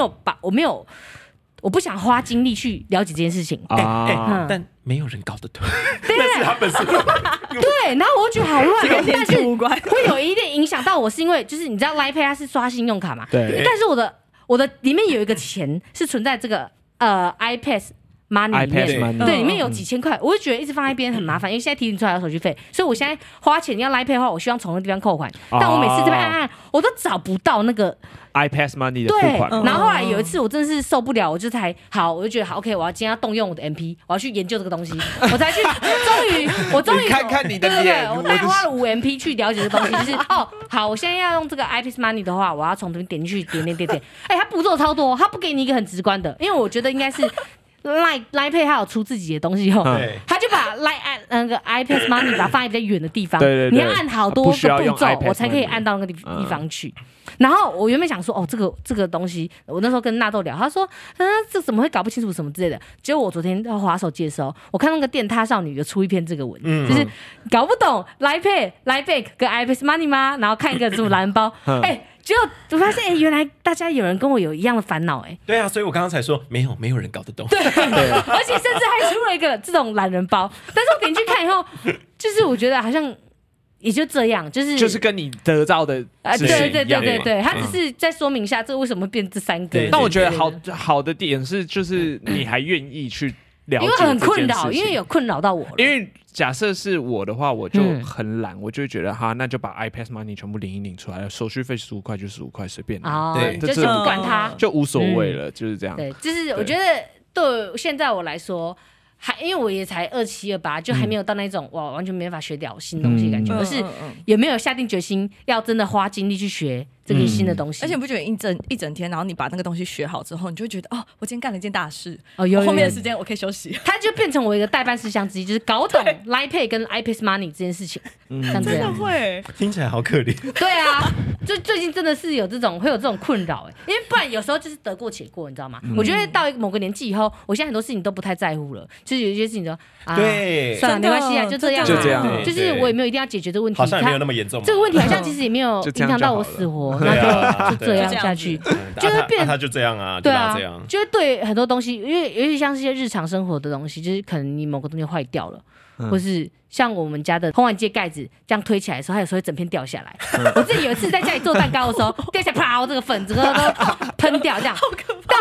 我不想花精力去了解这件事情， 但没有人搞得懂，那是他本身。 对，然后我就觉得好乱，但是会有一点影响到我，是因为就是你知道 Line Pay 它是刷信用卡嘛， 对， 但是我的里面有一个钱是存在这个iPass Money 里面，对，里面有几千块，我就觉得一直放在一边很麻烦，因为现在提醒出来要手续费，所以我现在花钱要 Line Pay 的话，我希望从那个地方扣款，但我每次这边按，我都找不到那个 iPass Money 的付款。 然后后来有一次我真的是受不了，我就觉得好 OK， 我要今天要动用我的 MP， 我要去研究这个东西，我才去终于看看你的脸， 我大概花了5 MP 去了解这个东西，就是好，我现在要用这个 iPass Money 的话，我要从这边点进去点，它步骤超多，它不给你一个很直观的，因为我觉得应该是。Line Pay 它有出自己的东西后，他就把那个 iPass Money 把它放在比较远的地方，你要按好多个步骤，我才可以按到那个地方去。然后我原本想说，这个东西，我那时候跟纳豆聊，他说，这怎么会搞不清楚什么之类的。结果我昨天在滑手机的时候，我看那个电踏少女有出一篇这个文，就是搞不懂 Line Pay、Line Bank 跟 iPass Money 吗？然后看一个什么懒人包，结果我发现，原来大家有人跟我有一样的烦恼， 对啊，所以我刚刚才说没有人搞得懂， 对，而且甚至还出了一个这种懒人包，但是我点进去看以后，就是我觉得好像也就这样，就是跟你得到的对，他只是在说明一下这为什么会变这3个。 但我觉得好的点是，就是你还愿意去了解， 因为很困扰，因为有困扰到我了， 因为。假设是我的话，我就很懒，我就会觉得那就把 iPass Money 全部领一领出来，手续费15块就15块，随便拿， 对，就是不管它， 就无所谓了，就是这样。 对，就是我觉得对现在我来说，因为我也才27、28，就还没有到那种完全没法学掉新东西的感觉，而是也没有下定决心要真的花精力去学这个新的东西。 而且你不觉得一整天，然后你把那个东西学好之后，你就会觉得我今天干了一件大事，后面的时间我可以休息。 它就变成我一个代办事项之一，就是搞懂 Line Pay 跟 iPass Money 这件事情。 真的会听起来好可怜。 对啊，就最近真的是会有这种困扰，因为不然有时候就是得过且过，你知道吗？我觉得到某个年纪以后，我现在很多事情都不太在乎了，就是有一些事情对， 算了，没关系啊，就这样，就是我也没有一定要解决这个问题， 好像也没有那么严重。 这个问题好像其实也没有影响到我死活，那就这样下去，就会变。 他就这样啊， 对啊，就会对很多东西，因为尤其像这些日常生活的东西，就是可能你某个东西坏掉了，或是像我们家的烘碗机盖子这样推起来的时候，它有时候会整片掉下来。我自己有一次在家里做蛋糕的时候，掉下来，啪，这个粉整个都喷掉这样。但后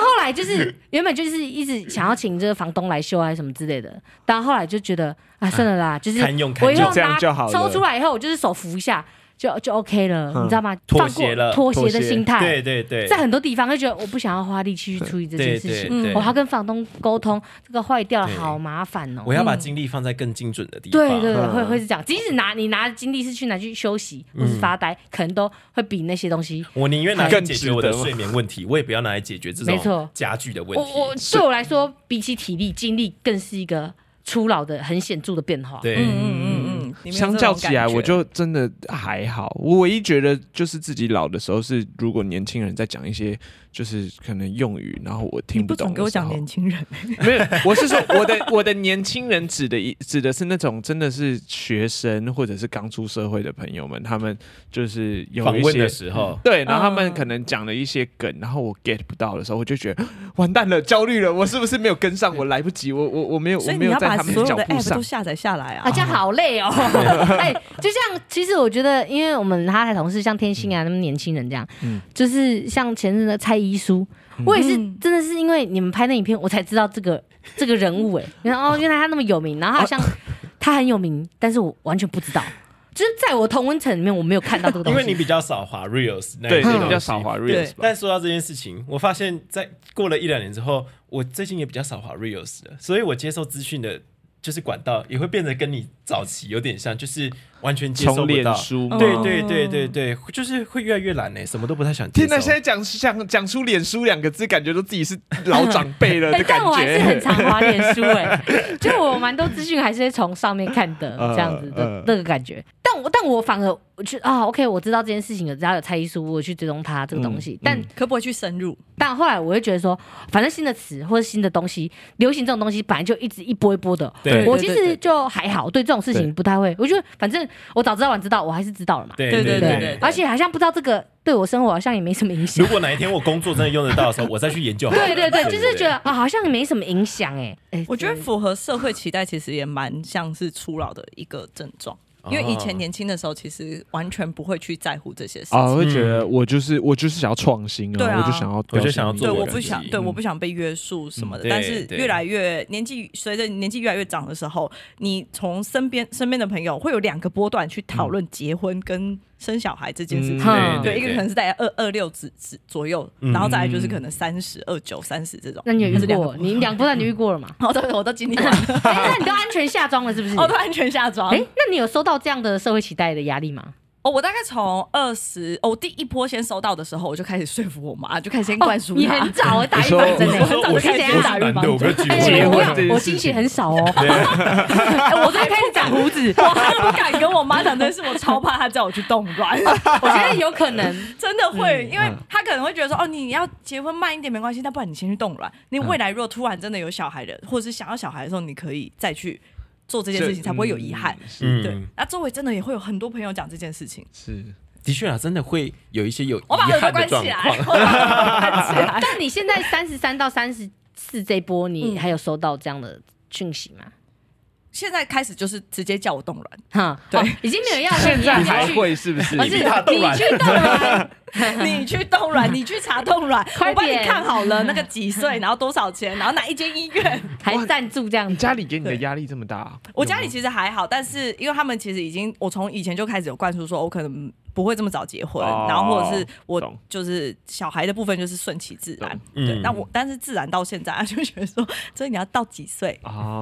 后来就是原本就是一直想要请这个房东来修还是什么之类的，但后来就觉得算了啦，就是我以后拿抽出来以后，我就是手扶一下。就 OK 了，你知道吗？ 妥协了， 妥协的心态。 对， 在很多地方就觉得我不想要花力气去处理这件事情，我要跟房东沟通，这个坏掉了好麻烦哦。 我要把精力放在更精准的地方。 对，会是这样。即使你拿精力是去拿去休息或是发呆，可能都会比那些东西。 我宁愿拿来解决我的睡眠问题，我也不要拿来解决这种家具的问题。 对我来说，比起体力，精力更是一个初老的很显著的变化。 对， 相较起来，我就真的还好。我唯一觉得就是自己老的时候是，如果年轻人在讲一些就是可能用语，然后我听不懂的时候。你不总给我讲年轻人？ 没有，我是说我的年轻人指的是那种真的是学生或者是刚出社会的朋友们，他们就是有一些访问的时候， 对，然后他们可能讲了一些梗，然后我 get 不到的时候，我就觉得完蛋了，焦虑了，我是不是没有跟上？我来不及，我没有在他们的脚步上。 所以你要把所有的 app 都下载下来啊！ 这样好累哦。就像其实我觉得，因为我们哈台同事像天心啊，他们年轻人这样，就是像前阵的蔡依苏，我也是真的是因为你们拍那影片，我才知道这个人物然后原来他那么有名，然后好像他很有名，但是我完全不知道。就是在我同温层里面，我没有看到这个东西。 因为你比较少滑 Reels， 对，你比较少滑 Reels。 但说到这件事情，我发现在过了1-2年之后，我最近也比较少滑 Reels 了，所以我接受资讯的，就是管道也会变得跟你早期有点像，就是完全接受不到。对，就是会越来越懒什么都不太想接受。 天哪，现在讲出脸书2个字，感觉都自己是老长辈了的感觉。 但我还是很常滑脸书就我蛮多资讯还是会从上面看的这样子的那个感觉。但我反而我去OK， 我知道这件事情了，只要有蔡依苏，我去追踪他这个东西，但可不可以去深入？ 但后来我会觉得说，反正新的词或者新的东西，流行这种东西本来就一直一波一波的。我其实就还好，对这种事情不太会。我觉得反正我早知道晚知道，我还是知道了嘛。 对， 而且好像不知道这个对我生活好像也没什么影响。 如果哪一天我工作真的用得到的时候，我再去研究。 对，就是觉得好像没什么影响我觉得符合社会期待，其实也蛮像是初老的一个症状。因为以前年轻的时候，其实完全不会去在乎这些事情。 我会觉得我就是想要创新对啊， 我就想要做我不想被约束什么的。但是越来越随着年纪越来越长的时候，你从身边的朋友会有2个波段去讨论结婚跟生小孩这件事情。对，一个可能是在26左右，然后再来就是可能30、29、30这种。 那你有遇过？你2波段你遇过了吗？ 我都经历完了。 那你都安全下装了是不是？ 都安全下装。 那你有收到这样的社会期待的压力吗？ 我大概从我第一波先收到的时候，我就开始说服我妈，就开始先灌输她。 你很早打预防针， 我很早就开始打预防针。 结婚我经血很少我才开始长胡子， 我还不敢跟我妈讲这件事，我超怕她叫我去冻卵。 我觉得有可能真的会，因为她可能会觉得说，你要结婚慢一点没关系，但不然你先去冻卵。你未来如果突然真的有小孩的，或者是想要小孩的时候，你可以再去做这件事情，才不会有遗憾。对，那周围真的也会有很多朋友讲这件事情。 是， 的确啊，真的会有一些有遗憾的状况。 但你现在33到34这一波，你还有收到这样的讯息吗？ 现在开始就是直接叫我冻卵，对， 已经没有要现在还会是不是？ 你去冻卵， 你去冻卵，你去查冻卵，我帮你看好了那个几岁，然后多少钱，然后哪一间医院还赞助这样子。 你家里给你的压力这么大？ 我家里其实还好，但是因为他们其实我从以前就开始有灌输说，我可能不会这么早结婚，然后或者是我就是小孩的部分就是顺其自然。对，但是自然到现在，他就觉得说，所以你要到几岁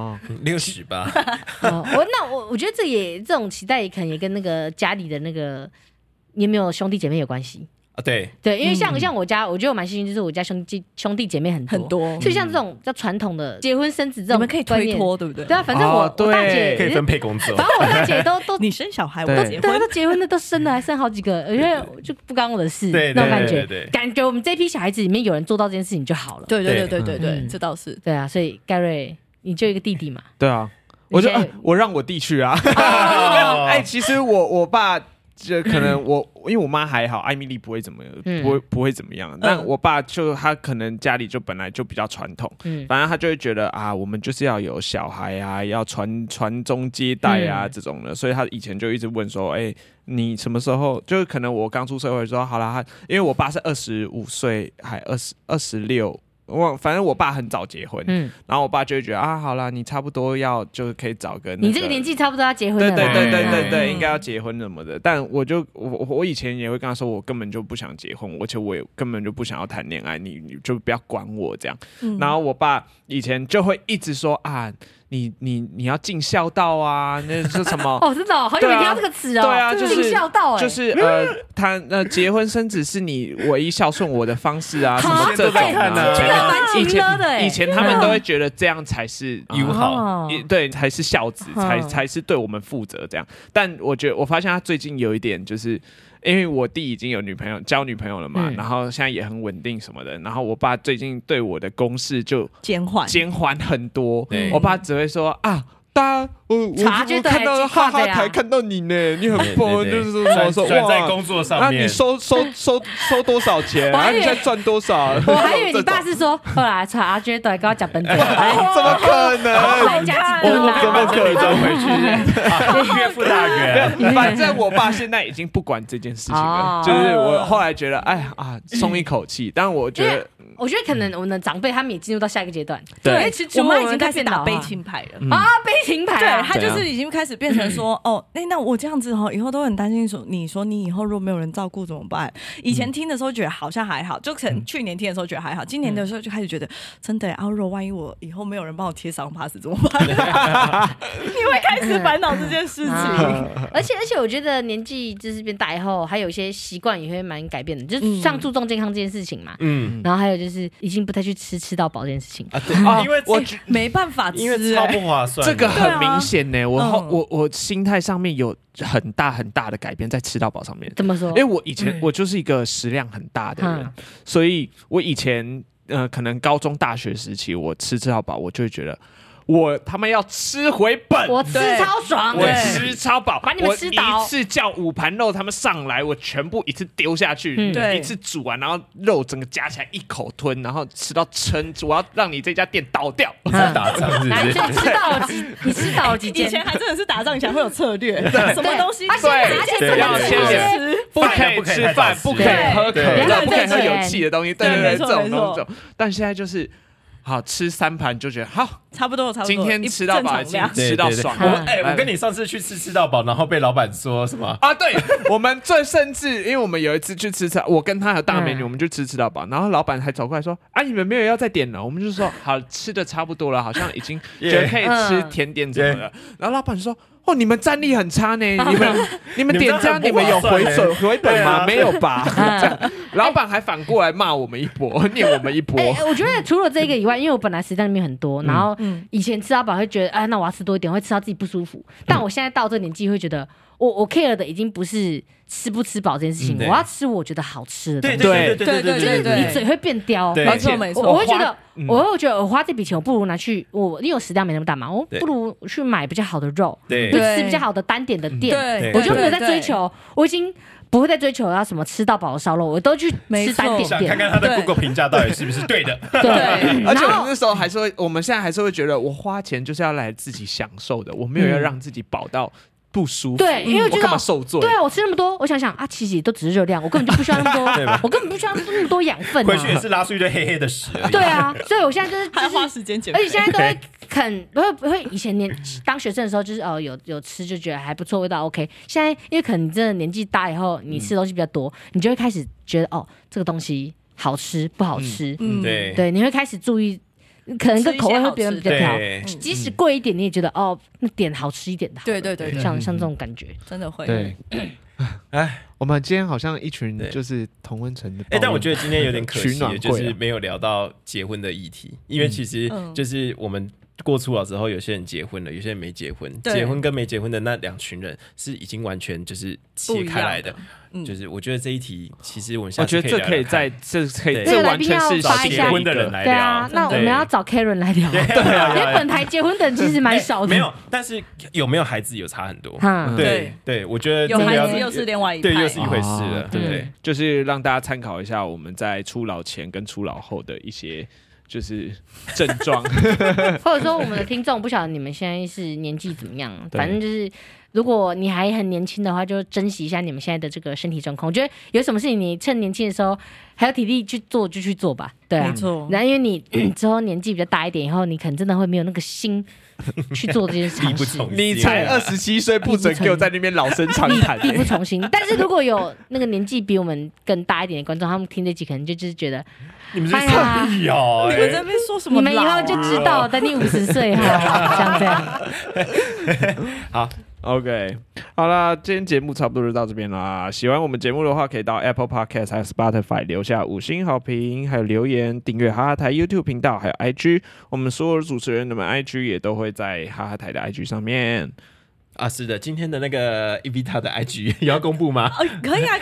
？60吧。 我觉得这种期待也可能也跟那个家里的那个你有没有兄弟姐妹有关系。 对， 因为像我家，我觉得我蛮幸运，就是我家兄弟姐妹很多，所以像这种较传统的结婚生子这种， 你们可以推脱，对不对？ 对啊，反正我大姐可以分配工作， 反正我大姐都你生小孩，我都结婚， 对，都结婚了，都生了，还生好几个，我觉得就不干我的事，那种感觉，感觉我们这批小孩子里面有人做到这件事情就好了。 对，这倒是。 对啊，所以盖瑞，你就一个弟弟嘛。 对啊，我让我弟去啊。其实我爸。就可能因为我妈还好，艾米丽不会怎么样，但我爸他可能家里就本来就比较传统，反正他就会觉得我们就是要有小孩啊，要传宗接代啊这种的，所以他以前就一直问说，你什么时候？就是可能我刚出社会的时候，好啦，因为我爸是25岁还26 反正我爸很早结婚，然后我爸就会觉得啊，好啦，你差不多要就可以找个你这个年纪差不多要结婚了， 对，应该要结婚什么的。但我以前也会跟他说，我根本就不想结婚，而且我也根本就不想要谈恋爱，你就不要管我这样。然后我爸以前就会一直说啊。你要尽孝道啊，那是什么？ 哦，真的好久没听到这个词哦。 对啊，就是尽孝道， 就是他结婚生子是你唯一孝顺我的方式啊，什么这种的。以前他们都会觉得这样才是友好， 对，才是孝子，才是对我们负责这样。但我发现他最近有一点就是。因为我弟已经有交女朋友了嘛，然后现在也很稳定什么的，然后我爸最近对我的攻势就减缓很多，我爸只会说啊。大家，我看到哈哈台看到你呢，你很棒，就是说哇，在工作上面， 那你收多少钱？然后你现在赚多少？ 我还以为你爸是说，后来查觉得跟我讲本子，怎么可能？ 我怎么可能回去？岳父大人， 反正我爸现在已经不管这件事情了，就是我后来觉得，哎啊，松一口气。但我觉得可能我们的长辈他们也进入到下一个阶段， 对，我妈已经开始打悲情牌了啊，悲情牌， 对，他就是已经开始变成说，哦，那我这样子以后都很担心你说你以后如果没有人照顾怎么办？以前听的时候觉得好像还好，就可能去年听的时候觉得还好，今年的时候就开始觉得真的如果万一我以后没有人帮我贴伤疤怎么办？你会开始烦恼这件事情。 而且我觉得年纪就是变大以后，还有一些习惯也会蛮改变的，就是像注重健康这件事情嘛，然后还有就是已经不太去吃到饱这件事情啊，对，因为我没办法吃， 因为超不划算， 这个很明显呢。我心态上面有很大很大的改变在吃到饱上面。 怎么说？ 因为我以前我就是一个食量很大的人，所以我以前可能高中大学时期我吃到饱，我就会觉得。他们要吃回本， 我吃超爽， 我吃超饱， 把你们吃倒。 我一次叫5盘肉，他们上来，我全部一次丢下去，一次煮完，然后肉整个夹起来一口吞，然后吃到撑，我要让你这家店倒掉。 在打仗是不是？ 你吃到了几间？ 以前还真的是打仗前会有策略，什么东西对，要先不可以吃饭，不可以喝可乐，不可以喝有气的东西，对，这种东西。但现在就是。好吃3盘就觉得好， 差不多。 今天吃到饱，已经吃到爽了。 我跟你上次去吃到饱，然后被老板说什么啊？对，我们甚至因为我们有一次去吃，我跟他有大美女，我们就吃到饱，然后老板还走过来说：“啊，你们没有要再点了？”我们就说：“好，吃的差不多了，好像已经觉得可以吃甜点什么的。”然后老板说。哦，你们战力很差呢！你们点这样，你们有回本吗？没有吧？老板还反过来骂我们一波，念我们一波。 我觉得除了这个以外，因为我本来时间里面很多，然后以前吃到饱会觉得，哎，那我要吃多一点，会吃到自己不舒服。但我现在到这个年纪，会觉得我 care 的已经不是吃不吃饱这件事情，我要吃我觉得好吃的东西。 对， 就是你嘴会变刁。 没错。 我会觉得我花这笔钱，我不如拿去因为我食量没那么大嘛，我不如去买比较好的肉，就吃比较好的单点的店。我就没有在追求，我已经不会再追求要什么吃到饱的烧肉，我都去吃单点店。 想看看他的 Google 评价到底是不是对的。 对， 而且我们那时候还是会，我们现在还是会觉得，我花钱就是要来自己享受的，我没有要让自己饱到。不舒服， 对，因为我干嘛受罪？ 对啊，我吃那么多，我想啊，其实都只是热量，我根本就不需要那么多，我根本不需要那么多养分。 回去也是拉出一堆黑黑的屎而已。 对啊，所以我现在就是还花时间减肥， 而且现在都会以前当学生的时候就是有吃就觉得还不错，味道 OK。现在因为可能你真的年纪大以后，你吃的东西比较多，你就会开始觉得这个东西好吃不好吃，对，你会开始注意。可能个口味会别人比较挑，即使贵一点，你也觉得那点好吃一点的。 对， 像这种感觉， 真的会。 对，我们今天好像一群就是同温层的。 但我觉得今天有点可惜，就是没有聊到结婚的议题，因为其实就是我们。过初老之后，有些人结婚了，有些人没结婚。结婚跟没结婚的那2群人是已经完全就是切开来的。就是我觉得这一这一题，其实我们下次可以聊聊看。 我觉得这完全是找结婚的人来聊。 对啊，那我们要找 Karen 来聊。对啊，因为本台结婚的人其实蛮少的。 没有，但是有没有孩子有差很多。对，我觉得有孩子又是另外一派， 对，又是一回事了，对不对？ 就是让大家参考一下我们在初老前跟初老后的一些就是症状， 或者说我们的听众不晓得你们现在是年纪怎么样，反正就是如果你还很年轻的话，就珍惜一下你们现在的这个身体状况。我觉得有什么事情你趁年轻的时候还有体力去做就去做吧，对啊， 没错。 然后因为你之后年纪比较大一点以后，你可能真的会没有那个心去做这件尝试。 你才27岁，不准给我在那边老生常谈， 力不从心。但是如果有那个年纪比我们更大一点的观众，他们听这集可能就是觉得。 你们是傻逼哦！ 你们在那边说什么？ 你们以后就知道，等你50岁哈，像这样。 好 ，OK， 好啦，今天节目差不多就到这边啦。喜欢我们节目的话，可以到 Apple Podcast 还有 Spotify 留下5星好评，还有留言订阅哈哈台 YouTube 频道，还有 IG。我们所有的主持人的们 IG 也都会在哈哈台的 IG 上面。 啊，是的，今天的那个 Evita 的 IG 也要公布吗？ 可以啊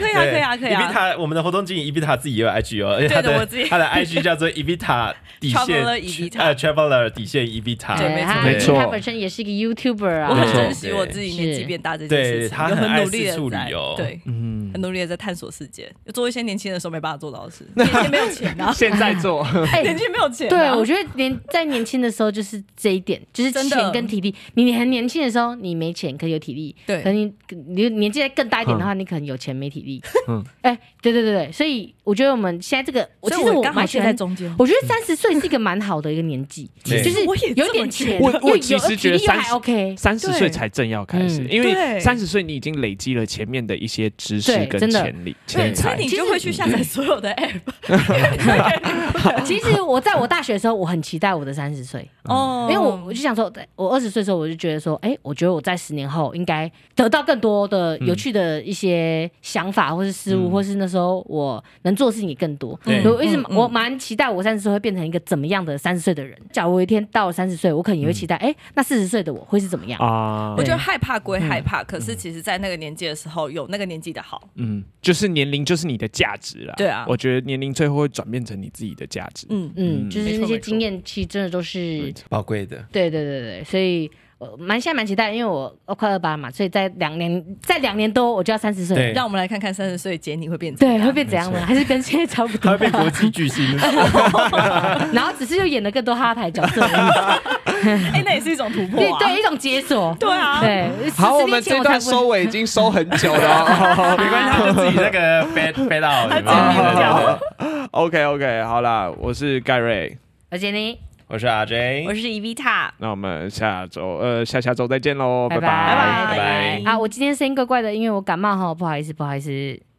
Evita 我们的活动经理 Evita 自己也有 IG 哦，而且他的 IG 叫做 Evita 底线 Traveler 底线 Evita， 对，没错，他本身也是一个 YouTuber 啊， 我很珍惜我自己年纪变大这件事情， 他很努力的在对，很努力的在探索世界，做一些年轻的时候没办法做到的事，年轻没有钱啊， 现在做， 年轻没有钱， 对，我觉得在年轻的时候就是这一点，就是钱跟体力，你很年轻的时候你没钱。可以有体力， 对， 可能你年纪再更大一点的话，你可能有钱没体力。对，所以我觉得我们现在这个，其实我蛮喜欢在中间。我觉得30岁是一个蛮好的一个年纪，就是有点钱， 我其实觉得 30 岁才正要开始，因为30岁你已经累积了前面的一些知识跟钱财， 你就会去下载所有的 app。 其实我在我大学的时候，我很期待我的30岁哦，因为我就想说，我20岁的时候，我就觉得说，我觉得我在10年后应该得到更多的有趣的一些想法，或是事物，或是那时候我能做的事情也更多。我蛮期待我30岁会变成一个怎么样的30岁的人。假如我一天到了30岁，我可能也会期待，那40岁的我会是怎么样啊？ 我觉得害怕归害怕，可是其实在那个年纪的时候，有那个年纪的好。 就是年龄就是你的价值啦。 对啊， 我觉得年龄最后会转变成你自己的价值。 就是那些经验，其实真的都是宝贵的。 对，所以。现在蛮期待，因为我快28嘛，所以在2年多我就要30岁。 让我们来看看30岁杰尼会变怎样？ 对，会变怎样呢？还是跟现在差不多？ 他会变国际巨星， 然后只是又演了更多哈台角色。 那也是一种突破， 对，一种解锁。 对啊， 对。 好，我们这段收尾已经收很久了， 没关系，他就自己那个飞到， 他剪掉。 OK， 好啦，我是盖瑞， 我是杰尼。 我是阿 J， 我是 Evita， 那我们下周再见喽，拜拜。好，我今天声音怪怪的，因为我感冒哈，不好意思。